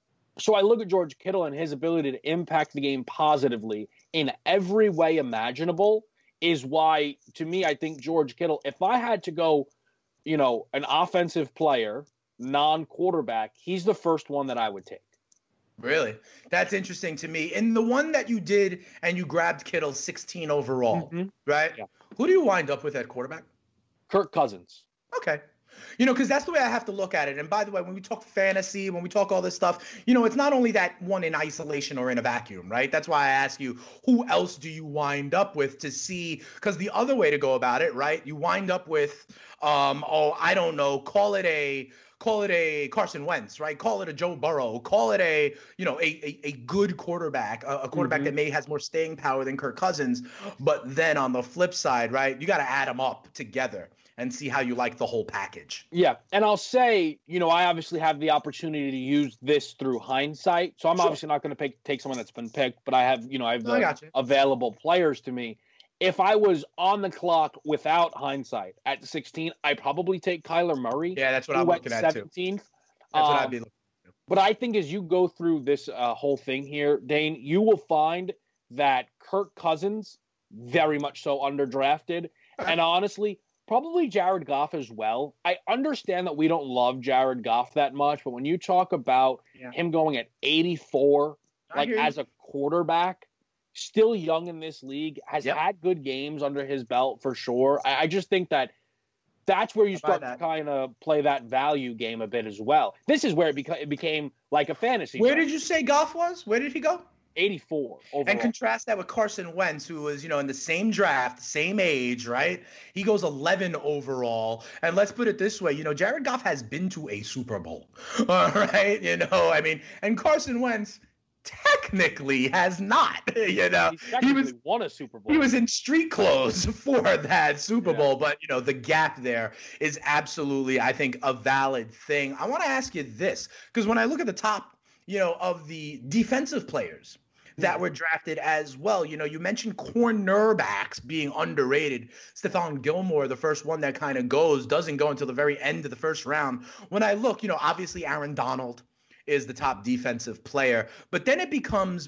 So I look at George Kittle and his ability to impact the game positively in every way imaginable is why, to me, I think George Kittle, if I had to go, you know, an offensive player, non-quarterback, he's the first one that I would take. Really? That's interesting to me. And the one that you did and you grabbed Kittle sixteen overall, mm-hmm. right? Yeah. Who do you wind up with at quarterback? Kirk Cousins. Okay. You know, because that's the way I have to look at it. And by the way, when we talk fantasy, when we talk all this stuff, you know, it's not only that one in isolation or in a vacuum, right? That's why I ask you, who else do you wind up with to see? Because the other way to go about it, right? You wind up with, um, oh, I don't know, call it a call it a Carson Wentz, right? Call it a Joe Burrow, call it a, you know, a a, a good quarterback, a, a quarterback mm-hmm. that maybe has more staying power than Kirk Cousins. But then on the flip side, right, you got to add them up together and see how you like the whole package. Yeah, and I'll say, you know, I obviously have the opportunity to use this through hindsight. So I'm sure. obviously not going to take someone that's been picked, but I have, you know, I have the I available players to me. If I was on the clock without hindsight at sixteen, I'd probably take Kyler Murray. Yeah, that's what I'm looking at seventeenth. Too. That's um, what I'd be looking at. But I think as you go through this uh, whole thing here, Dane, you will find that Kirk Cousins, very much so underdrafted. And honestly, probably Jared Goff as well. I understand that we don't love Jared Goff that much, but when you talk about yeah. him going at eighty-four, I like as a quarterback, still young in this league, has yep. had good games under his belt for sure. I, I just think that that's where you start to kind of play that value game a bit as well. This is where it, beca- it became like a fantasy. Where draft. did you say Goff was? Where did he go? eighty-four overall. And contrast that with Carson Wentz, who was, you know, in the same draft, same age, right? He goes eleven overall. And let's put it this way, you know, Jared Goff has been to a Super Bowl, all right? You know, I mean, and Carson Wentz technically has not, you know. He was won a Super Bowl. He was in street clothes for that Super yeah. Bowl, but, you know, the gap there is absolutely, I think, a valid thing. I want to ask you this, because when I look at the top, you know, of the defensive players that were drafted as well. You know, you mentioned cornerbacks being underrated. Stephon Gilmore, the first one that kind of goes, doesn't go until the very end of the first round. When I look, you know, obviously Aaron Donald is the top defensive player, but then it becomes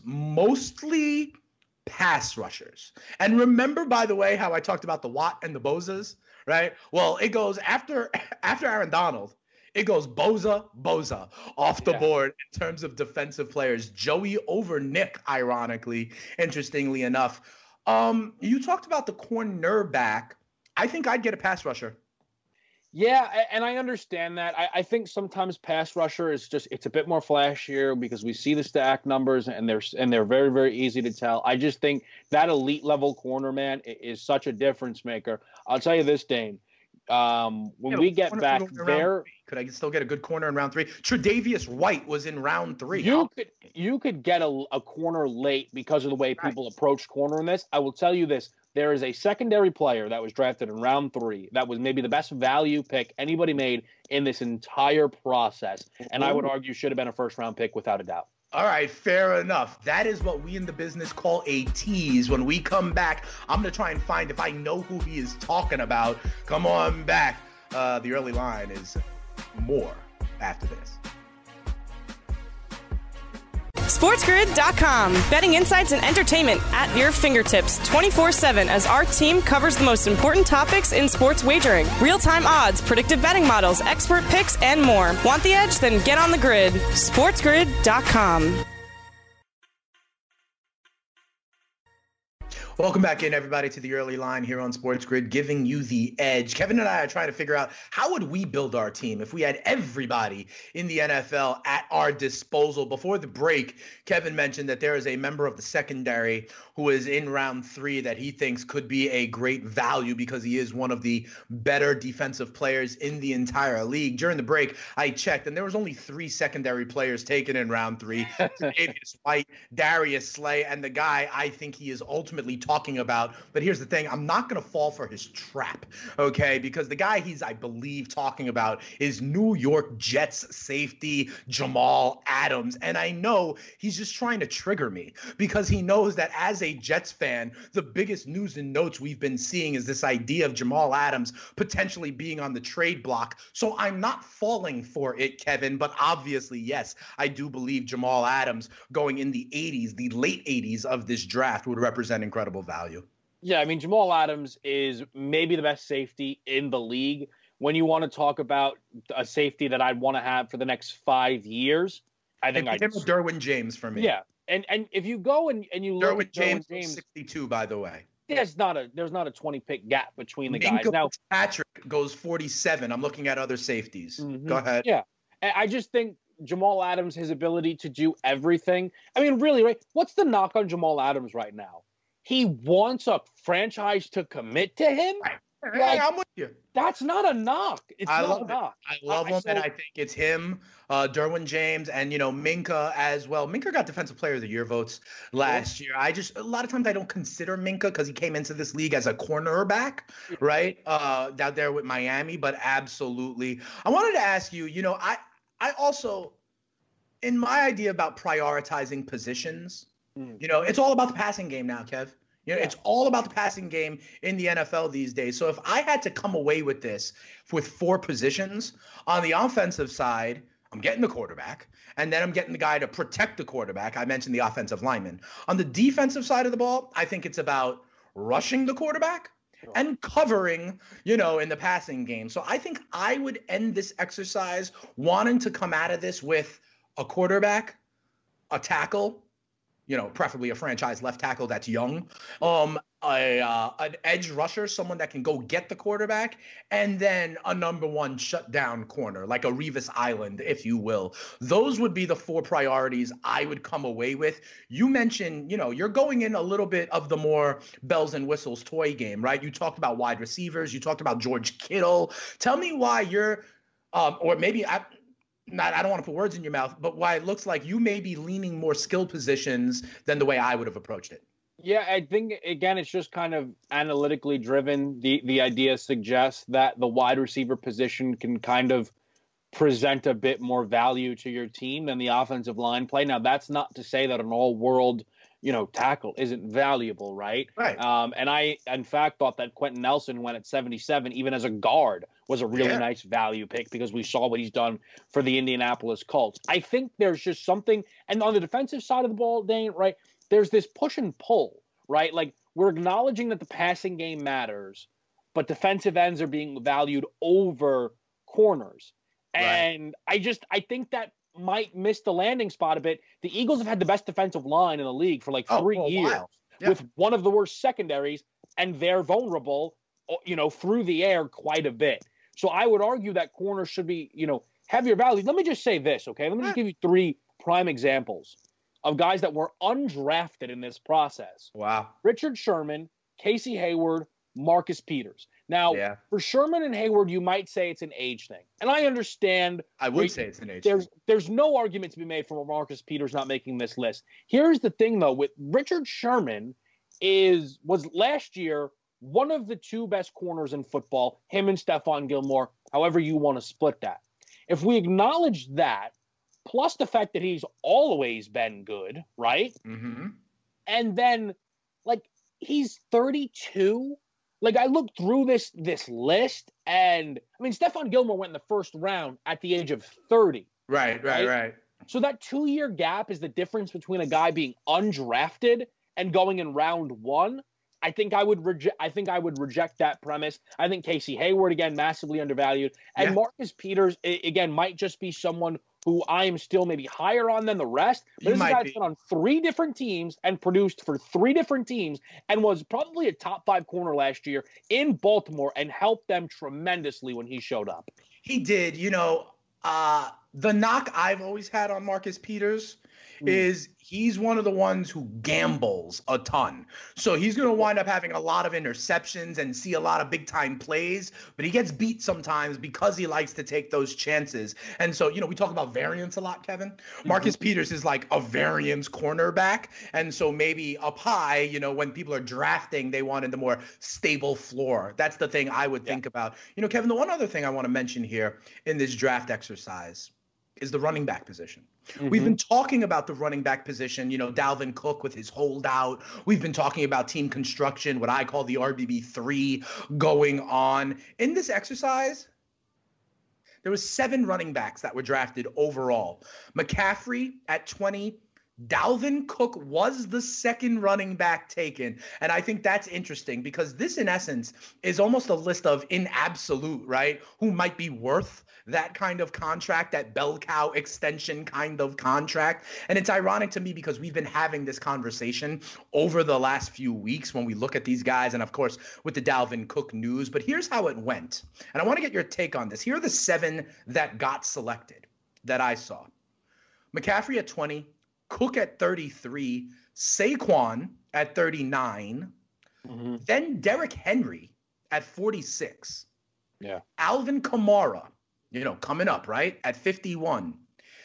mostly pass rushers. And remember, by the way, how I talked about the Watt and the Bozas, right? Well, it goes after after Aaron Donald. It goes Boza, Boza off the yeah. board in terms of defensive players. Joey over Nick, ironically, interestingly enough. Um, you talked about the cornerback. I think I'd get a pass rusher. Yeah, and I understand that. I, I think sometimes pass rusher is just, it's a bit more flashier because we see the stack numbers and they're and they're very, very easy to tell. I just think that elite level corner, man, is such a difference maker. I'll tell you this, Dane. Um, when yeah, we get back there, could I still get a good corner in round three? Tre'Davious White was in round three. You could you could get a, a corner late because of the way right. people approach corner in this. I will tell you this: there is a secondary player that was drafted in round three that was maybe the best value pick anybody made in this entire process, and Ooh. I would argue should have been a first round pick without a doubt. All right, fair enough. That is what we in the business call a tease. When we come back, I'm going to try and find if I know who he is talking about. Come on back. Uh, the early line is more after this. SportsGrid dot com. Betting insights and entertainment at your fingertips twenty-four seven as our team covers the most important topics in sports wagering. Real-time odds, predictive betting models, expert picks, and more. Want the edge? Then get on the grid. SportsGrid dot com. Welcome back in, everybody, to the early line here on Sports Grid, giving you the edge. Kevin and I are trying to figure out how would we build our team if we had everybody in the N F L at our disposal. Before the break, Kevin mentioned that there is a member of the secondary who is in round three that he thinks could be a great value because he is one of the better defensive players in the entire league. During the break, I checked, and there was only three secondary players taken in round three. Tre'Davious White, Darius Slay, and the guy I think he is ultimately talking about. But here's the thing. I'm not going to fall for his trap, okay? Because the guy he's, I believe, talking about is New York Jets safety Jamal Adams. And I know he's just trying to trigger me because he knows that as a Jets fan, the biggest news and notes we've been seeing is this idea of Jamal Adams potentially being on the trade block. So I'm not falling for it, Kevin, but obviously, yes, I do believe Jamal Adams going in the eighties, the late eighties of this draft would represent incredible value. Yeah, I mean, Jamal Adams is maybe the best safety in the league. When you want to talk about a safety that I'd want to have for the next five years, I think I'd... Him or Derwin James for me. Yeah, and and if you go and, and you look Derwin at James, Derwin James, sixty-two, by the way. There's not a there's not a twenty pick gap between the Minkah guys. Now Patrick goes forty-seven. I'm looking at other safeties. Mm-hmm. Go ahead. Yeah, I just think Jamal Adams, his ability to do everything. I mean, really, right? What's the knock on Jamal Adams right now? He wants a franchise to commit to him. Right. Like, hey, I'm with you. That's not a knock. It's I not love a knock. It. I love I, him, so, and I think it's him, uh, Derwin James, and you know Minkah as well. Minkah got Defensive Player of the Year votes last yeah. year. I just a lot of times I don't consider Minkah because he came into this league as a cornerback, yeah. right? Uh, down there with Miami, but absolutely. I wanted to ask you. You know, I I also, in my idea about prioritizing positions, mm. you know, it's all about the passing game now, Kev. You know, yeah. It's all about the passing game in the N F L these days. So if I had to come away with this with four positions, on the offensive side, I'm getting the quarterback, and then I'm getting the guy to protect the quarterback. I mentioned the offensive lineman. On the defensive side of the ball, I think it's about rushing the quarterback sure. and covering, you know, in the passing game. So I think I would end this exercise wanting to come out of this with a quarterback, a tackle, you know, preferably a franchise left tackle that's young, um, a uh, an edge rusher, someone that can go get the quarterback, and then a number one shutdown corner, like a Revis Island, if you will. Those would be the four priorities I would come away with. You mentioned, you know, you're going in a little bit of the more bells and whistles toy game, right? You talked about wide receivers. You talked about George Kittle. Tell me why you're, um, or maybe I. Not, I don't want to put words in your mouth, but why it looks like you may be leaning more skill positions than the way I would have approached it. Yeah, I think, again, it's just kind of analytically driven. The the idea suggests that the wide receiver position can kind of present a bit more value to your team than the offensive line play. Now, that's not to say that an all-world, you know, tackle isn't valuable, right? Right. Um, and I, in fact, thought that Quentin Nelson went at seventy-seven, even as a guard, was a really yeah. nice value pick because we saw what he's done for the Indianapolis Colts. I think there's just something, and on the defensive side of the ball, Dane, right, there's this push and pull, right? Like, we're acknowledging that the passing game matters, but defensive ends are being valued over corners. Right. And I just, I think that might miss the landing spot a bit. The Eagles have had the best defensive line in the league for like three oh, years yeah. with one of the worst secondaries, and they're vulnerable, you know, through the air quite a bit. So I would argue that corners should be, you know, heavier value. Let me just say this, okay? Let me just give you three prime examples of guys that were undrafted in this process. Wow. Richard Sherman, Casey Hayward, Marcus Peters. Now, yeah. for Sherman and Hayward, you might say it's an age thing. And I understand. I would say it's an age there's, thing. There's no argument to be made for Marcus Peters not making this list. Here's the thing, though. With Richard Sherman is was last year one of the two best corners in football, him and Stephon Gilmore, however you want to split that. If we acknowledge that, plus the fact that he's always been good, right? Mm-hmm. And then, like, he's thirty-two. Like, I looked through this this list, and, I mean, Stephon Gilmore went in the first round at the age of thirty. Right, right, right. right. So that two-year gap is the difference between a guy being undrafted and going in round one. I think I would reject. I think I would reject that premise. I think Casey Hayward, again, massively undervalued, and yeah. Marcus Peters, again, might just be someone who I am still maybe higher on than the rest. But this guy's been on three different teams and produced for three different teams and was probably a top five corner last year in Baltimore and helped them tremendously when he showed up. He did. You know, uh, the knock I've always had on Marcus Peters mm. is he's one of the ones who gambles a ton. So he's going to wind up having a lot of interceptions and see a lot of big time plays, but he gets beat sometimes because he likes to take those chances. And so, you know, we talk about variance a lot, Kevin. Mm-hmm. Marcus Peters is like a variance cornerback. And so maybe up high, you know, when people are drafting, they wanted the more stable floor. That's the thing I would yeah. think about. You know, Kevin, the one other thing I want to mention here in this draft exercise is the running back position. Mm-hmm. We've been talking about the running back position, you know, Dalvin Cook with his holdout. We've been talking about team construction, what I call the R B B three going on. In this exercise, there was seven running backs that were drafted overall. McCaffrey at twenty. Dalvin Cook was the second running back taken. And I think that's interesting because this, in essence, is almost a list of in absolute, right? Who might be worth that kind of contract, that bell cow extension kind of contract. And it's ironic to me because we've been having this conversation over the last few weeks when we look at these guys and, of course, with the Dalvin Cook news. But here's how it went. And I want to get your take on this. Here are the seven that got selected that I saw. McCaffrey at twenty. Cook at thirty-three, Saquon at thirty-nine, mm-hmm. then Derrick Henry at forty-six. Yeah. Alvin Kamara, you know, coming up, right, at fifty-one.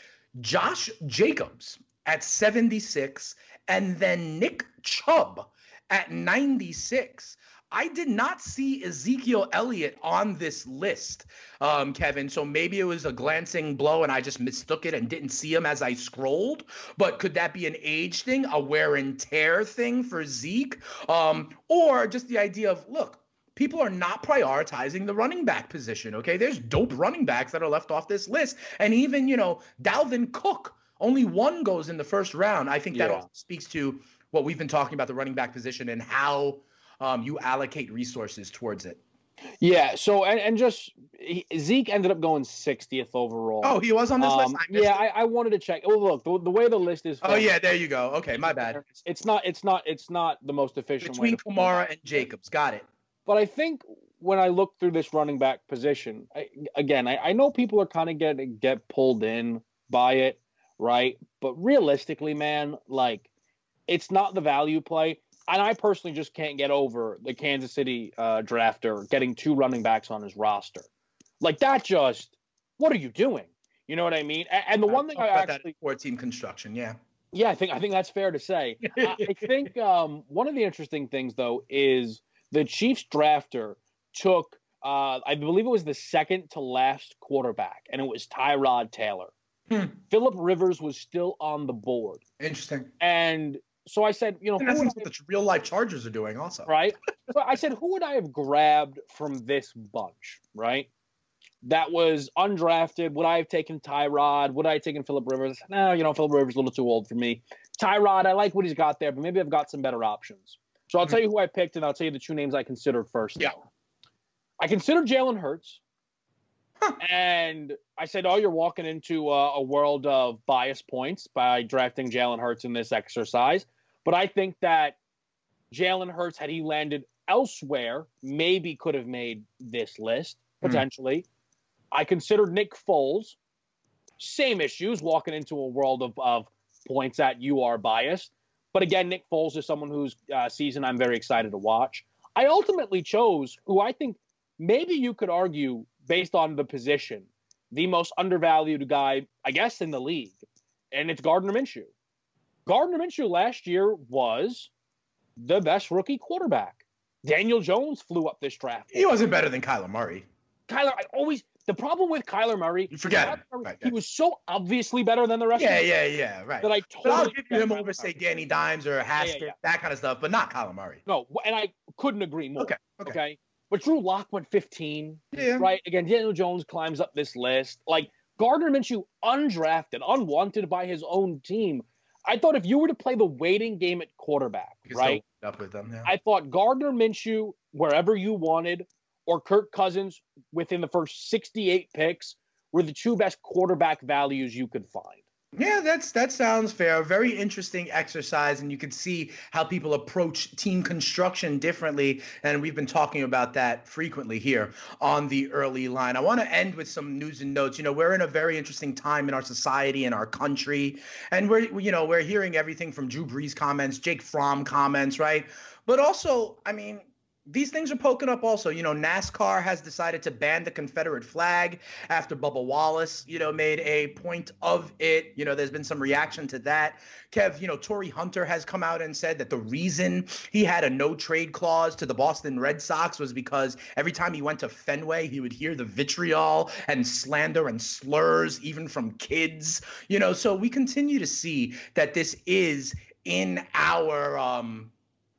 Josh Jacobs at seventy-six, and then Nick Chubb at ninety-six. I did not see Ezekiel Elliott on this list, um, Kevin. So maybe it was a glancing blow and I just mistook it and didn't see him as I scrolled. But could that be an age thing, a wear and tear thing for Zeke? Um, or just the idea of, look, people are not prioritizing the running back position, okay? There's dope running backs that are left off this list. And even, you know, Dalvin Cook, only one goes in the first round. I think that yeah. also speaks to what we've been talking about, the running back position and how Um, you allocate resources towards it. Yeah. So, and, and just he, Zeke ended up going sixtieth overall. Oh, he was on this um, list? I yeah, I, I wanted to check. Oh, look, the, the way the list is. Oh, yeah, there you go. Okay, my bad. It's not, it's not, it's not the most efficient Between way. Between Kamara and Jacobs. Got it. But I think when I look through this running back position, I, again, I, I know people are kind of getting get pulled in by it, right? But realistically, man, like, it's not the value play. And I personally just can't get over the Kansas City uh, drafter getting two running backs on his roster. Like, that just, what are you doing? You know what I mean? And, and the one thing I actually – four-team construction, yeah. Yeah, I think I think that's fair to say. I, I think um, one of the interesting things, though, is the Chiefs drafter took, uh, I believe it was the second to last quarterback, and it was Tyrod Taylor. Hmm. Phillip Rivers was still on the board. Interesting. And – so I said, you know, and that's what the real life Chargers are doing also. Right. So I said, who would I have grabbed from this bunch? Right. That was undrafted. Would I have taken Tyrod? Would I have taken Phillip Rivers? No, you know, Phillip Rivers is a little too old for me. Tyrod, I like what he's got there, but maybe I've got some better options. So I'll mm-hmm. tell you who I picked, and I'll tell you the two names I considered first. Yeah. I considered Jalen Hurts. Huh. And I said, oh, you're walking into a, a world of bias points by drafting Jalen Hurts in this exercise. But I think that Jalen Hurts, had he landed elsewhere, maybe could have made this list, potentially. Mm. I considered Nick Foles. Same issues, walking into a world of, of points that you are biased. But again, Nick Foles is someone whose uh, season I'm very excited to watch. I ultimately chose who I think maybe you could argue, based on the position, the most undervalued guy, I guess, in the league. And it's Gardner Minshew. Gardner Minshew last year was the best rookie quarterback. Daniel Jones flew up this draft. He wasn't better than Kyler Murray. Kyler, I always the problem with Kyler Murray. You forget Murray, right, he yeah. was so obviously better than the rest. Yeah, of them. yeah, yeah, right. That I totally but I'll give you him Kyler over, say, Murray. Danny Dimes or Haskett, yeah, yeah, yeah. that kind of stuff, but not Kyler Murray. No, and I couldn't agree more. Okay, okay. okay? But Drew Lock went fifteen. Yeah. Right. Again, Daniel Jones climbs up this list. Like Gardner Minshew, undrafted, unwanted by his own team. I thought if you were to play the waiting game at quarterback, right? Up with them, yeah. I thought Gardner Minshew, wherever you wanted, or Kirk Cousins within the first sixty-eight picks were the two best quarterback values you could find. Yeah, that's that sounds fair. A very interesting exercise, and you can see how people approach team construction differently. And we've been talking about that frequently here on the Early Line. I want to end with some news and notes. You know, we're in a very interesting time in our society and our country, and we're you know we're hearing everything from Drew Brees comments, Jake Fromm comments, right? But also, I mean, these things are poking up also. You know, NASCAR has decided to ban the Confederate flag after Bubba Wallace, you know, made a point of it. You know, there's been some reaction to that. Kev, you know, Torrey Hunter has come out and said that the reason he had a no trade clause to the Boston Red Sox was because every time he went to Fenway, he would hear the vitriol and slander and slurs, even from kids. You know, so we continue to see that this is in our um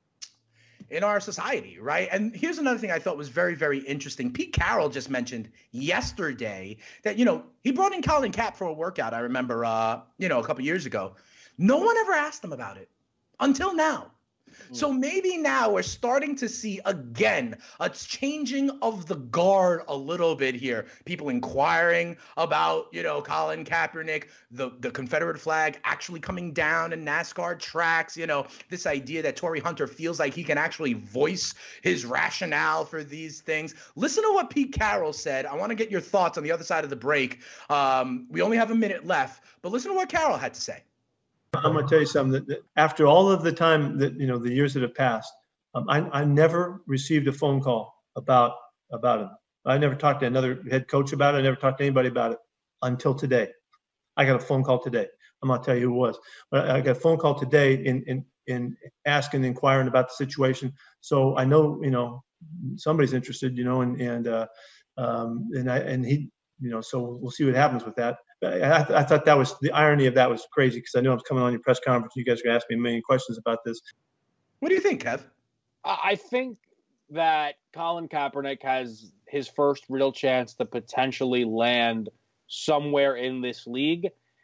in our society, right? And here's another thing I thought was very, very interesting. Pete Carroll just mentioned yesterday that, you know, he brought in Colin Kaepernick for a workout, I remember, uh, you know, a couple years ago. No one ever asked him about it until now. So maybe now we're starting to see, again, a changing of the guard a little bit here. People inquiring about, you know, Colin Kaepernick, the, the Confederate flag actually coming down in NASCAR tracks, you know, this idea that Torrey Hunter feels like he can actually voice his rationale for these things. Listen to what Pete Carroll said. I want to get your thoughts on the other side of the break. Um, we only have a minute left, but listen to what Carroll had to say. I'm going to tell you something that, that after all of the time that, you know, the years that have passed, um, I, I never received a phone call about, about him. I never talked to another head coach about it. I never talked to anybody about it until today. I got a phone call today. I'm going to tell you who it was, but I got a phone call today in, in, in asking, inquiring about the situation. So I know, you know, somebody's interested, you know, and, and, uh, um, and I, and he, you know, so we'll see what happens with that. I, th- I thought that was the irony of that was crazy because I knew I was coming on your press conference. You guys are going to ask me a million questions about this. What do you think, Kev? I think that Colin Kaepernick has his first real chance to potentially land somewhere in this league,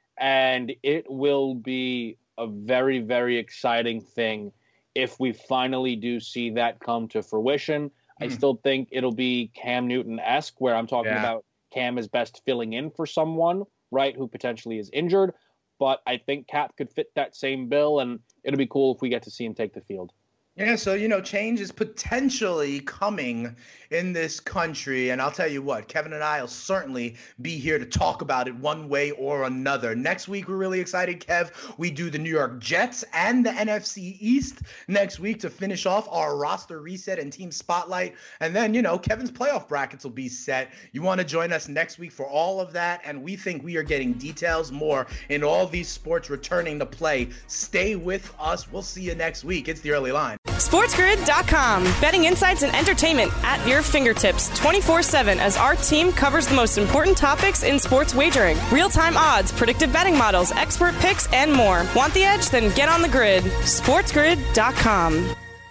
and it will be a very, very exciting thing if we finally do see that come to fruition. Mm-hmm. I still think it'll be Cam Newton-esque, where I'm talking yeah. about Cam is best filling in for someone, right, who potentially is injured. But I think Cap could fit that same bill, and it'll be cool if we get to see him take the field. Yeah, so, you know, change is potentially coming in this country. And I'll tell you what, Kevin and I will certainly be here to talk about it one way or another. Next week, we're really excited, Kev. We do the New York Jets and the N F C East next week to finish off our roster reset and team spotlight. And then, you know, Kevin's playoff brackets will be set. You want to join us next week for all of that. And we think we are getting details more in all these sports returning to play. Stay with us. We'll see you next week. It's the Early Line. SportsGrid dot com. Betting insights and entertainment at your fingertips twenty-four seven as our team covers the most important topics in sports wagering. Real-time odds, predictive betting models, expert picks, and more. Want the edge? Then get on the grid. SportsGrid dot com.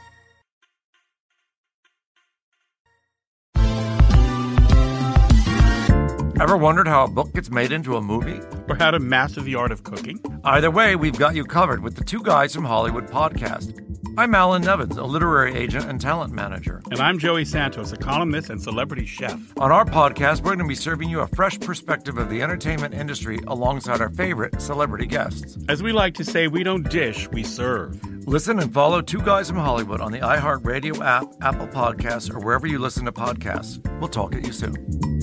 Ever wondered how a book gets made into a movie? Or how to master the art of cooking? Either way, we've got you covered with the Two Guys from Hollywood podcast. I'm Alan Nevins, a literary agent and talent manager. And I'm Joey Santos, a columnist and celebrity chef. On our podcast, we're going to be serving you a fresh perspective of the entertainment industry alongside our favorite celebrity guests. As we like to say, we don't dish, we serve. Listen and follow Two Guys from Hollywood on the iHeartRadio app, Apple Podcasts, or wherever you listen to podcasts. We'll talk at you soon.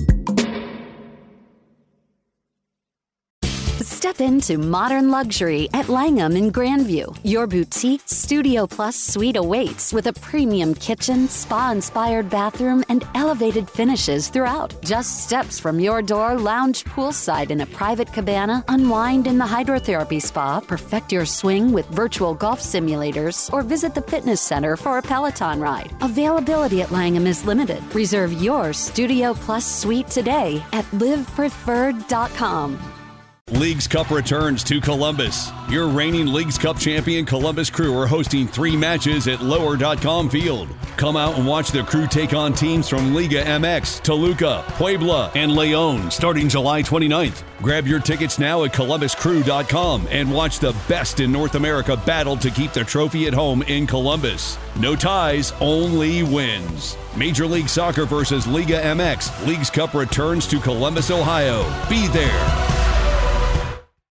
Step into modern luxury at Langham in Grandview. Your boutique Studio Plus suite awaits with a premium kitchen, spa-inspired bathroom, and elevated finishes throughout. Just steps from your door, lounge poolside in a private cabana, unwind in the hydrotherapy spa, perfect your swing with virtual golf simulators, or visit the fitness center for a Peloton ride. Availability at Langham is limited. Reserve your Studio Plus suite today at live preferred dot com. Leagues Cup returns to Columbus. Your reigning Leagues Cup champion Columbus Crew are hosting three matches at lower dot com field. Come out and watch the Crew take on teams from Liga M X, Toluca, Puebla, and Leon starting July twenty-ninth. Grab your tickets now at columbus crew dot com and watch the best in North America battle to keep the trophy at home in Columbus. No ties, only wins. Major League Soccer versus Liga M X. Leagues Cup returns to Columbus, Ohio. Be there.